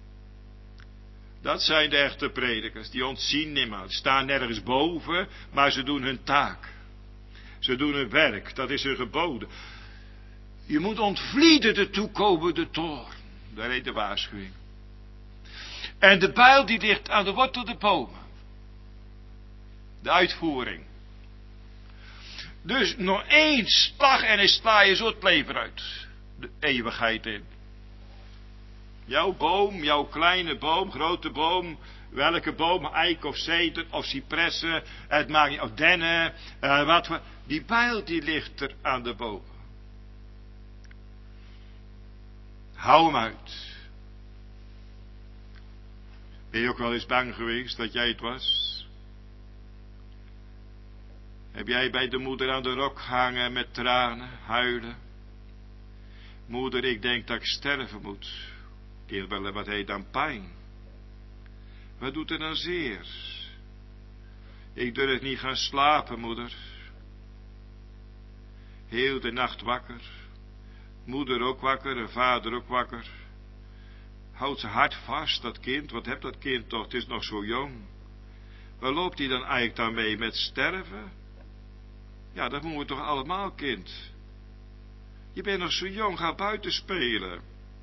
Dat zijn de echte predikers, die ontzien niemand. Staan nergens boven, maar ze doen hun taak. Ze doen hun werk, dat is hun geboden. Je moet ontvlieden de toekomende toorn. Daar heet de waarschuwing. En de bijl die ligt aan de wortel der bomen. De uitvoering. Dus nog één slag en dan sla je zo het leven uit. De eeuwigheid in. Jouw boom, jouw kleine boom, grote boom. Welke boom, eik of ceder of cipressen. Het maakt niet, of dennen. Die bijl die ligt er aan de boom. Hou hem uit. Ben je ook wel eens bang geweest dat jij het was? Heb jij bij de moeder aan de rok gehangen met tranen, huilen? Moeder, ik denk dat ik sterven moet. Kind, wel, wat heet dan pijn? Wat doet er dan zeer? Ik durf niet gaan slapen, moeder. Heel de nacht wakker. Moeder ook wakker en vader ook wakker. Houdt zijn hart vast, dat kind. Wat hebt dat kind toch? Het is nog zo jong. Waar loopt hij dan eigenlijk dan mee? Met sterven? Ja, dat moeten we toch allemaal, kind. Je bent nog zo jong, ga buiten spelen.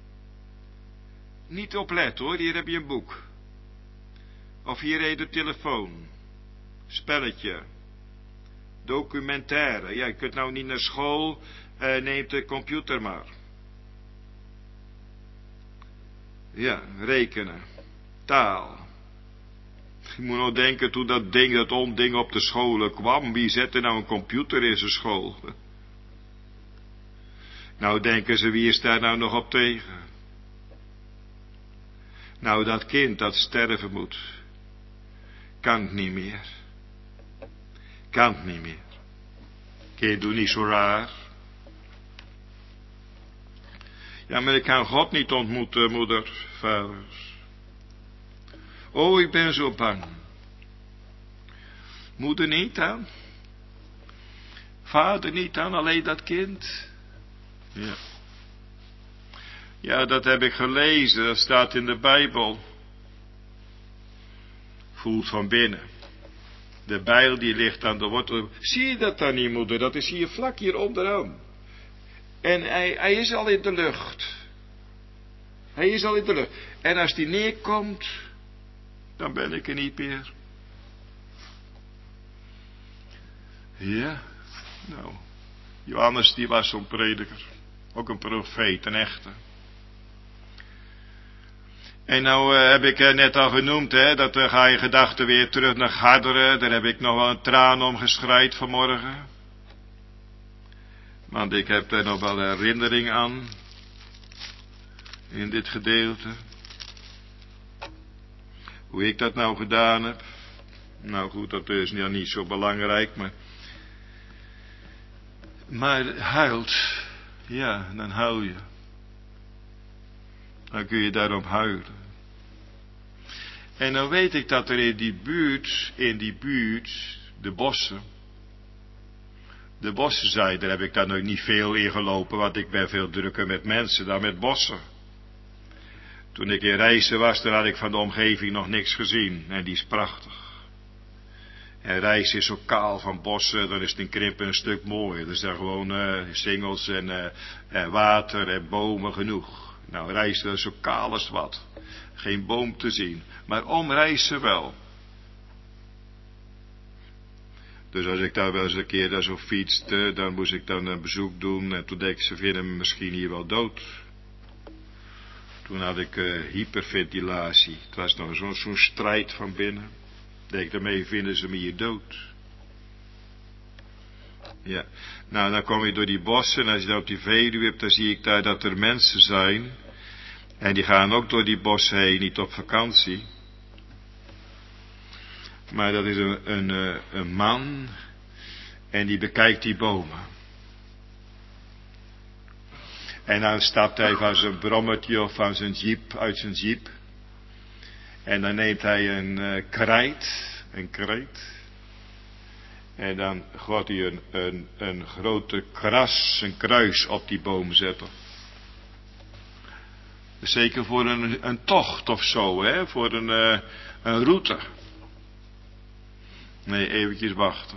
Niet opletten hoor, hier heb je een boek. Of hier heet de telefoon. Spelletje. Documentaire. Ja, je kunt nou niet naar school, neemt de computer maar. Ja, rekenen. Taal. Je moet nou denken, toen dat onding op de scholen kwam, wie zette nou een computer in zijn school? Nou denken ze, wie is daar nou nog op tegen? Nou, dat kind dat sterven moet, kan het niet meer. Kan het niet meer. Kind, doe niet zo raar. Ja, maar ik kan God niet ontmoeten, moeder, vaders. Oh, ik ben zo bang. Moeder niet aan. Vader niet aan, alleen dat kind. Ja. Ja, dat heb ik gelezen, dat staat in de Bijbel. Voelt van binnen. De bijl die ligt aan de wortel. Zie je dat dan niet, moeder? Dat is hier vlak hier onderaan. En hij is al in de lucht. Hij is al in de lucht. En als die neerkomt, dan ben ik er niet meer. Ja, nou. Johannes die was zo'n prediker. Ook een profeet, een echte. En nou heb ik net al genoemd, hè, dat ga je gedachten weer terug naar Garderen. Daar heb ik nog wel een traan om geschreid vanmorgen. Want ik heb daar nog wel herinnering aan. In dit gedeelte. Hoe ik dat nou gedaan heb. Nou goed, dat is niet zo belangrijk, maar huilt. Ja, dan huil je. Dan kun je daarom huilen. En dan weet ik dat er in die buurt, de bossen zijn, daar heb ik dan nog niet veel in gelopen, want ik ben veel drukker met mensen dan met bossen. Toen ik in Rijssen was, dan had ik van de omgeving nog niks gezien, en die is prachtig. En Rijssen is zo kaal van bossen, dan is het in Krimpen een stuk mooier. Er zijn gewoon singels en water en bomen genoeg. Nou, Rijssen is zo kaal als wat. Geen boom te zien. Maar om Rijssen wel. Dus als ik daar wel eens een keer daar zo fietste, dan moest ik dan een bezoek doen. En toen dacht ik, ze vinden me misschien hier wel dood. Toen had ik hyperventilatie. Het was nog zo'n strijd van binnen. Denk, daarmee vinden ze me hier dood. Ja. Nou, dan kom je door die bossen. En als je dan op die Veluwe hebt, dan zie ik daar dat er mensen zijn. En die gaan ook door die bossen heen, niet op vakantie. Maar dat is een man. En die bekijkt die bomen. En dan stapt hij van zijn brommetje of van zijn jeep, uit zijn jeep. En dan neemt hij een kreet. En dan gaat hij een grote een kruis op die boom zetten. Zeker voor een tocht of zo, hè? Voor een route. Nee, eventjes wachten.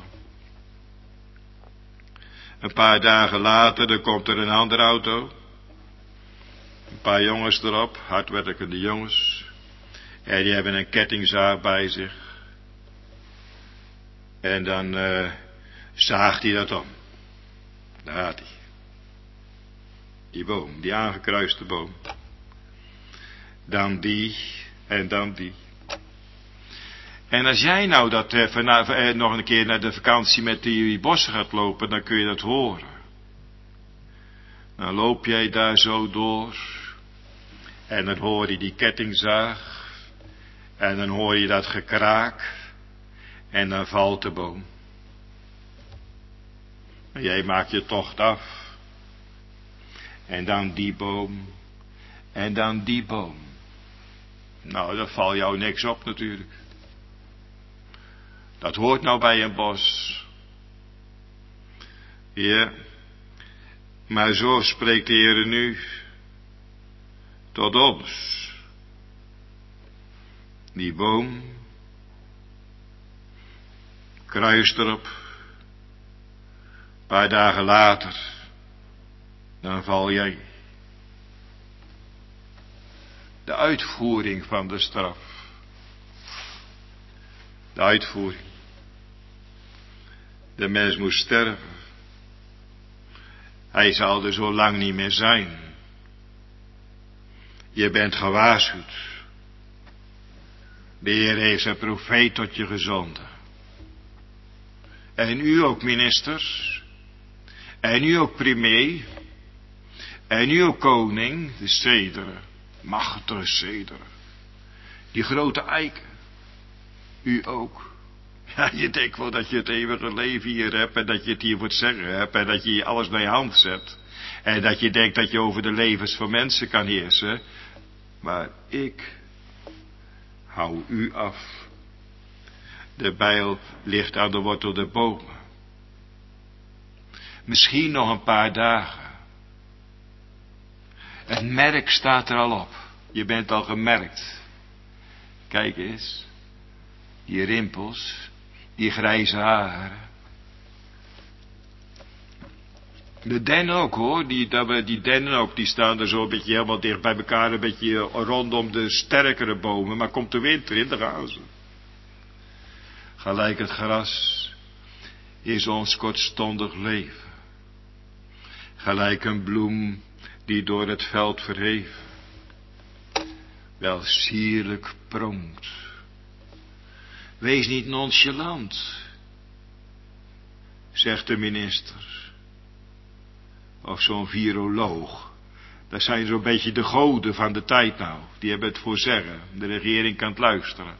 Een paar dagen later, dan komt er een andere auto. Een paar jongens erop, hardwerkende jongens. En die hebben een kettingzaag bij zich. En dan zaagt hij dat om. Daar gaat hij. Die boom, die aangekruiste boom. Dan die en dan die. En als jij nou dat nog een keer naar de vakantie met die bossen gaat lopen, dan kun je dat horen. Dan loop jij daar zo door. En dan hoor je die kettingzaag. En dan hoor je dat gekraak. En dan valt de boom. En jij maakt je tocht af. En dan die boom. En dan die boom. Nou, dat valt jou niks op natuurlijk. Dat hoort nou bij een bos. Ja. Maar zo spreekt de Heere nu tot ons. Die boom, kruist erop, een paar dagen later, dan val jij. De uitvoering van de straf. De uitvoering. De mens moest sterven. Hij zal er zo lang niet meer zijn. Je bent gewaarschuwd. De Heer heeft zijn profeet tot je gezonden. En u ook, ministers. En u ook premier. En u ook koning, de cederen. Machtige cederen. Die grote eiken. U ook. Ja, je denkt wel dat je het eeuwige leven hier hebt en dat je het hier voor het zeggen hebt en dat je hier alles bij je hand zet. En dat je denkt dat je over de levens van mensen kan heersen. Maar ik hou u af. De bijl ligt aan de wortel der bomen. Misschien nog een paar dagen. Het merk staat er al op. Je bent al gemerkt. Kijk eens. Die rimpels. Die grijze haren. De dennen ook hoor. Die dennen ook. Die staan er zo een beetje helemaal dicht bij elkaar. Een beetje rondom de sterkere bomen. Maar komt de winter in, dan gaan ze. Gelijk het gras is ons kortstondig leven. Gelijk een bloem die door het veld verheven. Wel sierlijk pronkt. Wees niet nonchalant, zegt de minister. Of zo'n viroloog. Dat zijn zo'n beetje de goden van de tijd nou. Die hebben het voor zeggen. De regering kan het luisteren.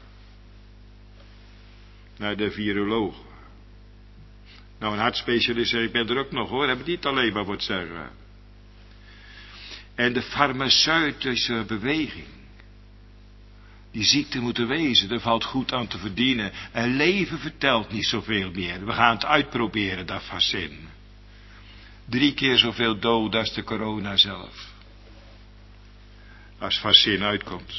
Naar de virologen. Nou, een hartspecialist zeg ik ben er ook nog hoor. Hebben die het alleen maar voor het zeggen. En de farmaceutische beweging. Die ziekte moeten wezen, er valt goed aan te verdienen. En leven vertelt niet zoveel meer. We gaan het uitproberen, dat vaccin. 3 keer zoveel dood als de corona zelf. Als het vaccin uitkomt.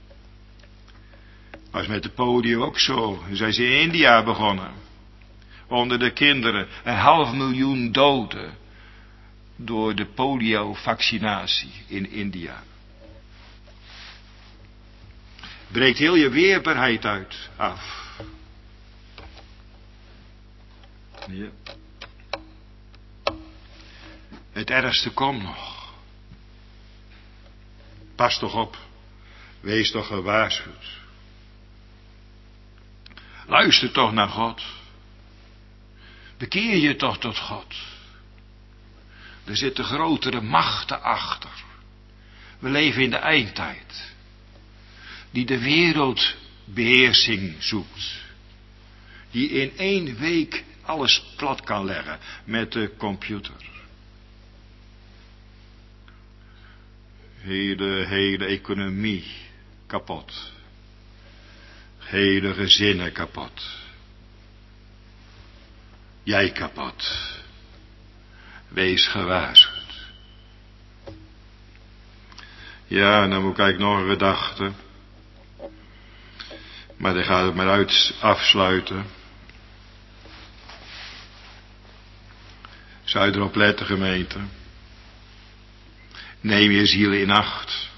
Was met de polio ook zo. Dan zijn ze in India begonnen. Onder de kinderen 500.000 doden. Door de polio-vaccinatie in India. Breekt heel je weerbaarheid af. Ja. Het ergste komt nog. Pas toch op. Wees toch gewaarschuwd. Luister toch naar God. Bekeer je toch tot God. Er zitten grotere machten achter. We leven in de eindtijd. Die de wereldbeheersing zoekt. Die in 1 week alles plat kan leggen met de computer. Hele economie kapot. Hele gezinnen kapot. Jij kapot. Wees gewaarschuwd. Ja, dan moet ik eigenlijk nog een gedachte. Maar dan gaat het maar afsluiten. Zou je erop letten, gemeente? Neem je ziel in acht.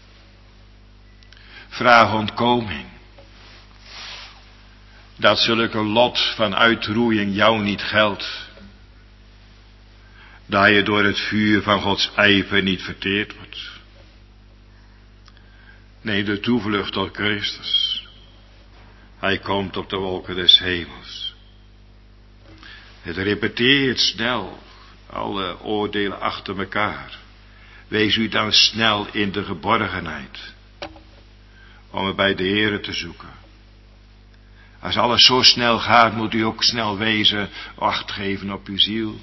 Vraag ontkoming. Dat zulke lot van uitroeiing jou niet geldt. Dat je door het vuur van Gods ijver niet verteerd wordt. Neem de toevlucht tot Christus. Hij komt op de wolken des hemels. Het repeteert snel. Alle oordelen achter elkaar. Wees u dan snel in de geborgenheid. Om het bij de Heere te zoeken. Als alles zo snel gaat, moet u ook snel wezen. Acht geven op uw ziel.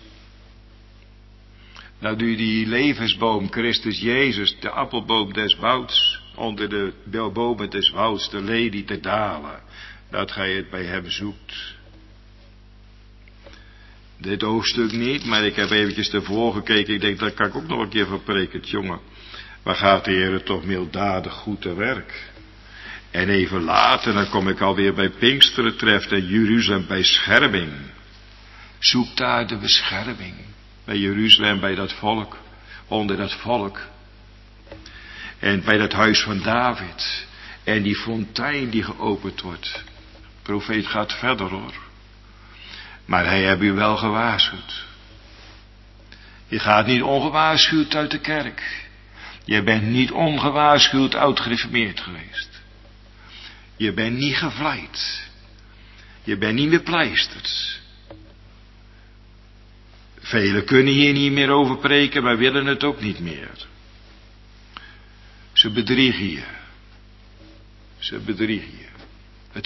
Nou, u die levensboom, Christus Jezus, de appelboom des wouds. Onder de bomen des wouds, de lelie te dalen. Dat gij het bij hem zoekt. dit hoofdstuk niet, maar ik heb eventjes ervoor gekeken. Ik denk, daar kan ik ook nog een keer van preken, jongen. Waar gaat de Heer toch milddadig goed te werk? En even later, dan kom ik alweer bij Pinksteren terecht en Jeruzalem bij bescherming. Zoek daar de bescherming. Bij Jeruzalem, bij dat volk. Onder dat volk. En bij dat huis van David. En die fontein die geopend wordt. De profeet gaat verder hoor. Maar hij heeft u wel gewaarschuwd. Je gaat niet ongewaarschuwd uit de kerk. Je bent niet ongewaarschuwd oud-gereformeerd geweest. Je bent niet gevleid. Je bent niet bepleisterd. Velen kunnen hier niet meer over preken, maar willen het ook niet meer. Ze bedriegen je. Ze bedriegen je. Het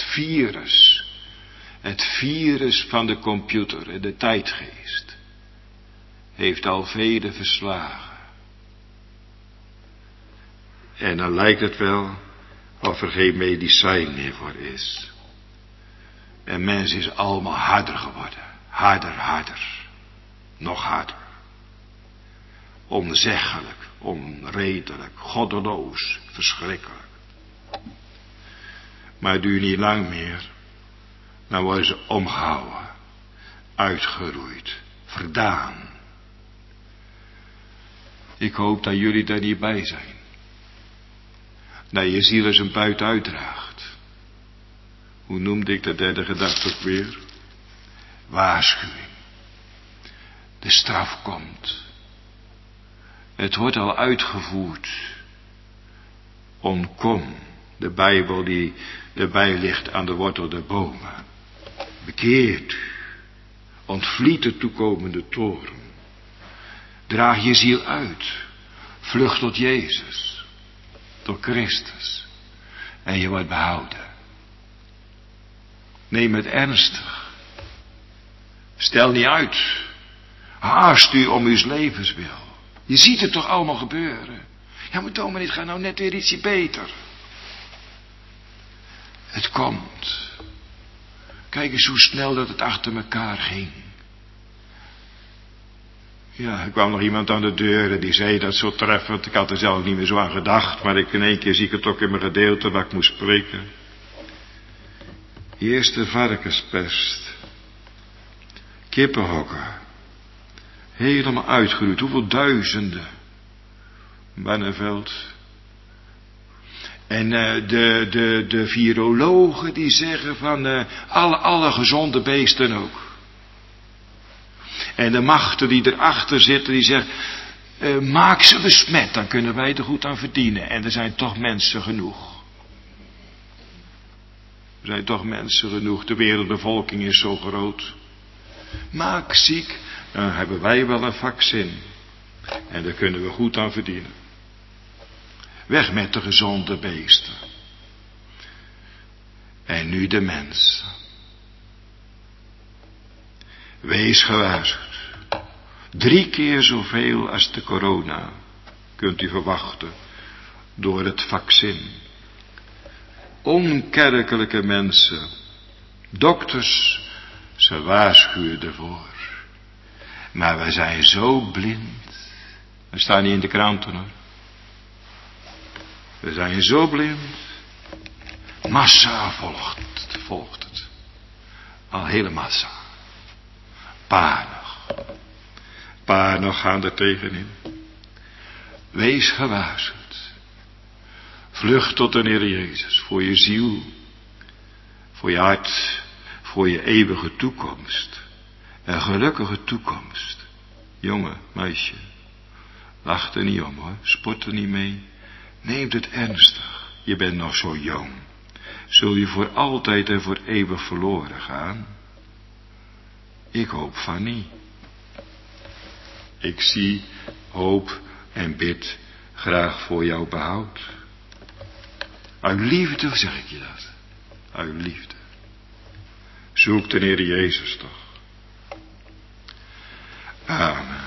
virus van de computer en de tijdgeest heeft al velen verslagen. En dan lijkt het wel of er geen medicijn meer voor is. En mens is allemaal harder geworden. Harder. Nog harder. Onzeggelijk, onredelijk, goddeloos, verschrikkelijk. Maar het duurt niet lang meer. Dan worden ze omgehouden, uitgeroeid, verdaan. Ik hoop dat jullie daar niet bij zijn. Dat je ziel eens een buit uitdraagt. Hoe noemde ik de derde gedachte ook weer? Waarschuwing. De straf komt. Het wordt al uitgevoerd. Ontkom. De Bijbel die erbij ligt aan de wortel der bomen. Bekeert u. Ontvliet de toekomende toorn. Draag je ziel uit. Vlucht tot Jezus. Tot Christus. En je wordt behouden. Neem het ernstig. Stel niet uit. Haast u om uw levenswil. Je ziet het toch allemaal gebeuren. Ja, maar dominee, het gaat nou net weer ietsje beter. Het komt. Kijk eens hoe snel dat het achter elkaar ging. Ja, er kwam nog iemand aan de deur en die zei dat zo treffend. Ik had er zelf niet meer zo aan gedacht, maar in één keer zie ik het ook in mijn gedeelte waar ik moest spreken. Eerst de varkenspest. Kippenhokken. Helemaal uitgeroeid. Hoeveel duizenden. Barneveld. En de virologen die zeggen van alle gezonde beesten ook. En de machten die erachter zitten die zeggen, maak ze besmet, dan kunnen wij er goed aan verdienen. En er zijn toch mensen genoeg. Er zijn toch mensen genoeg, de wereldbevolking is zo groot. Maak ziek, dan hebben wij wel een vaccin. En daar kunnen we goed aan verdienen. Weg met de gezonde beesten. En nu de mens. Wees gewaarschuwd. 3 keer zoveel als de corona kunt u verwachten door het vaccin. Onkerkelijke mensen, dokters, ze waarschuwen ervoor. Maar we zijn zo blind. We staan niet in de kranten hoor. We zijn zo blind. Massa volgt het. Al hele massa. Paar nog gaan er tegenin. Wees gewaarschuwd. Vlucht tot de Heer Jezus. Voor je ziel. Voor je hart. Voor je eeuwige toekomst. Een gelukkige toekomst. Jongen, meisje. Lach er niet om hoor. Spot er niet mee. Neem het ernstig. Je bent nog zo jong. Zul je voor altijd en voor eeuwig verloren gaan? Ik hoop van niet. Ik zie, hoop en bid graag voor jouw behoud. Uit liefde zeg ik je dat. Uit liefde. Zoek de Heer Jezus toch. Amen.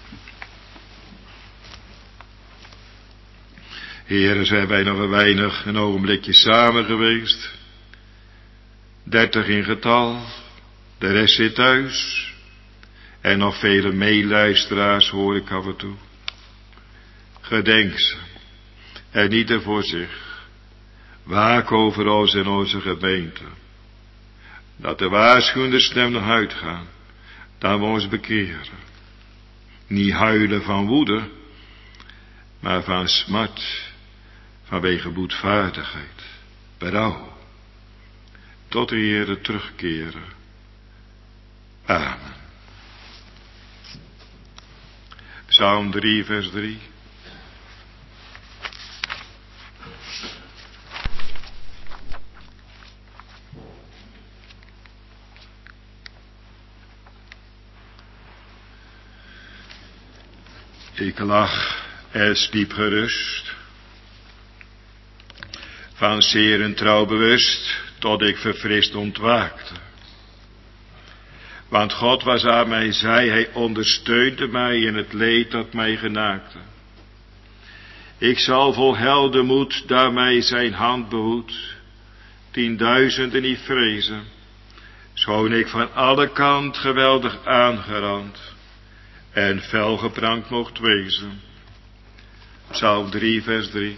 Heren, zijn wij nog een ogenblikje samen geweest. 30 in getal. De rest zit thuis. En nog vele meeluisteraars hoor ik af en toe. Gedenk ze. En ieder voor zich. Waak over ons en onze gemeente. Dat de waarschuwende stem nog uitgaan. Dat we ons bekeren. Niet huilen van woede. Maar van smart. Vanwege boetvaardigheid. Berouw. Tot de Heere terugkeren. Amen. Psalm 3 vers 3. Ik lag en sliep gerust, van zeer en trouw bewust, tot ik verfrist ontwaakte. Want God was aan mij zij, hij ondersteunde mij in het leed dat mij genaakte. Ik zal vol heldenmoed, daar mij zijn hand behoedt, 10.000 niet vrezen, schoon ik van alle kant geweldig aangerand en fel geprankt mocht wezen. Psalm 3 vers 3.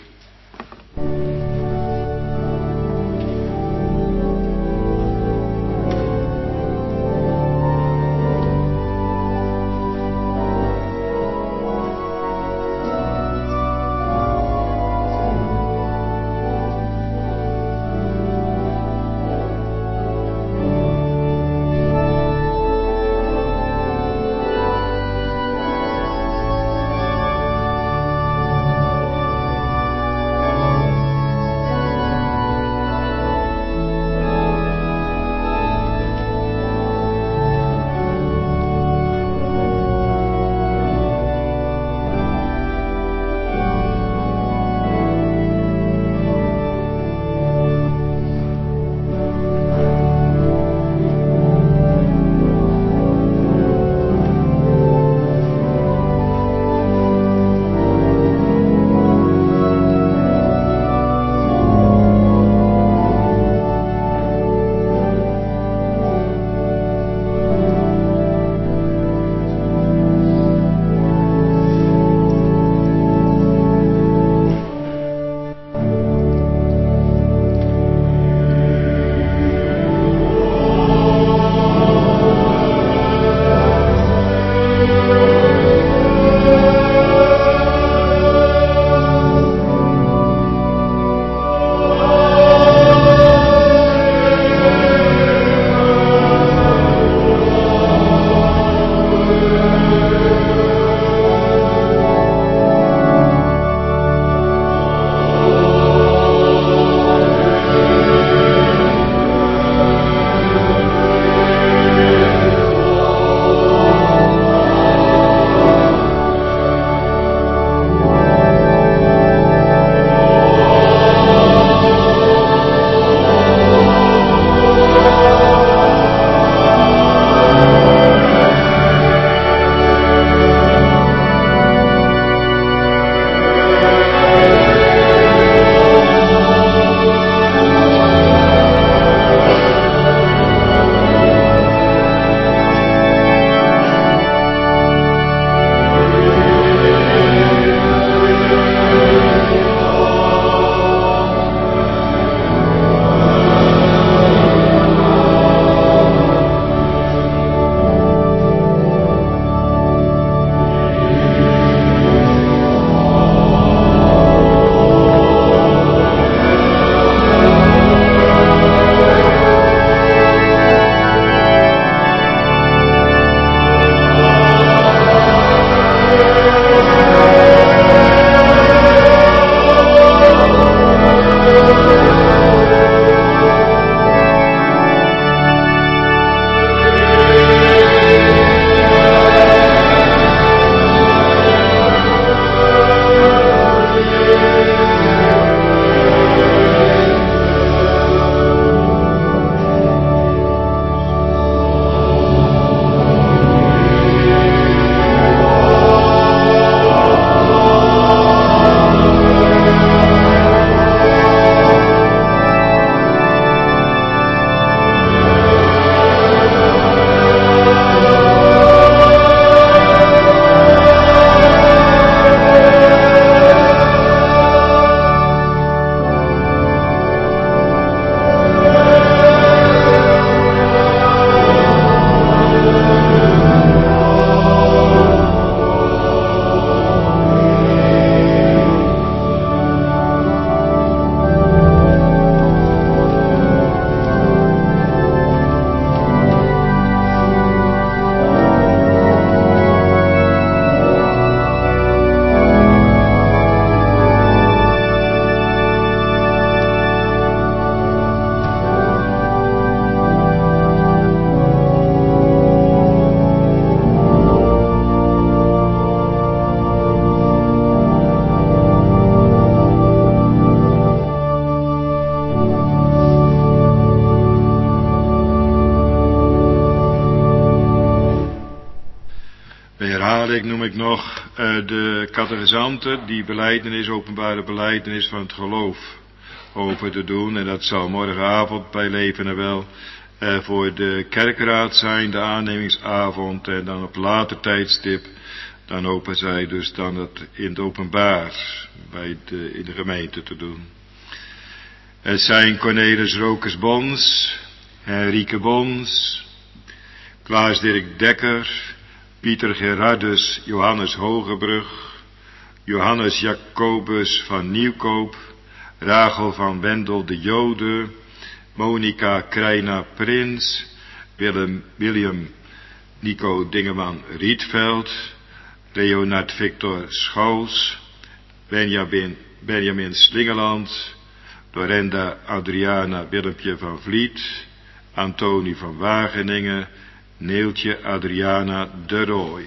dadelijk noem ik nog de catechizanten die belijdenis, openbare belijdenis van het geloof hopen te doen. En dat zal morgenavond bij Leven en Wel voor de kerkraad zijn, de aannemingsavond. En dan op later tijdstip, dan hopen zij dus dan het in het openbaar in de gemeente te doen. Het zijn Cornelis Rokers Bons, Henrike Bons, Klaas Dirk Dekker, Pieter Gerardus Johannes Hogebrug, Johannes Jacobus van Nieuwkoop, Rachel van Wendel de Jode, Monica Krijna Prins, William Nico Dingeman Rietveld, Leonard Victor Schouws, Benjamin Slingeland, Dorenda Adriana Willempje van Vliet, Antonie van Wageningen, Neeltje Adriana de Rooij.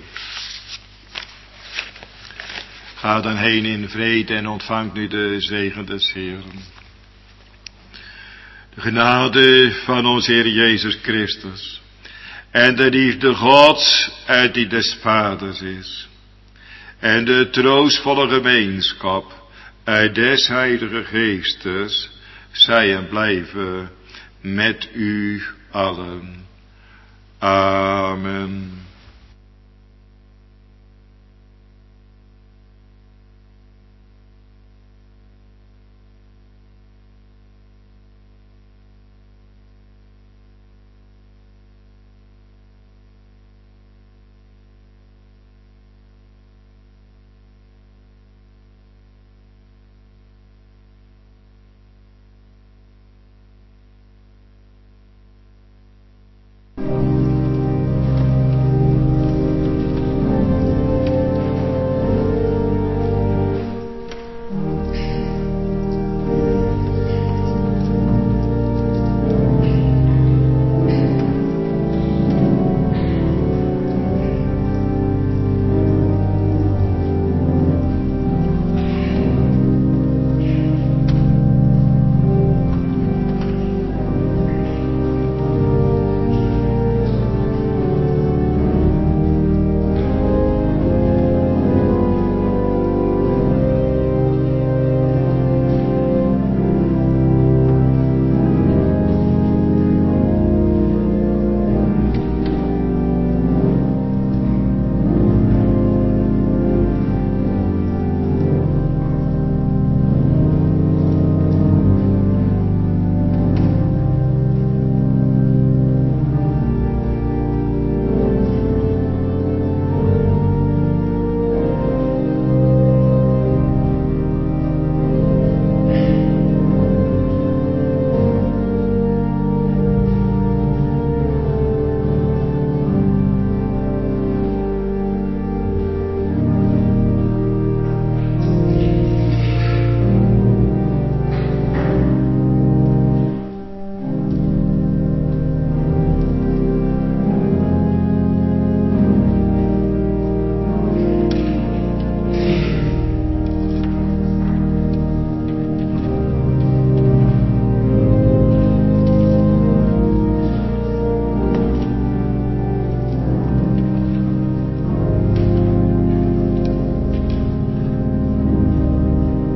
Ga dan heen in vrede en ontvangt nu de zegen des Heeren. De genade van onze Heer Jezus Christus en de liefde Gods en die des Vaders is en de troostvolle gemeenschap uit des Heilige Geestes zij en blijven met u allen. Amen.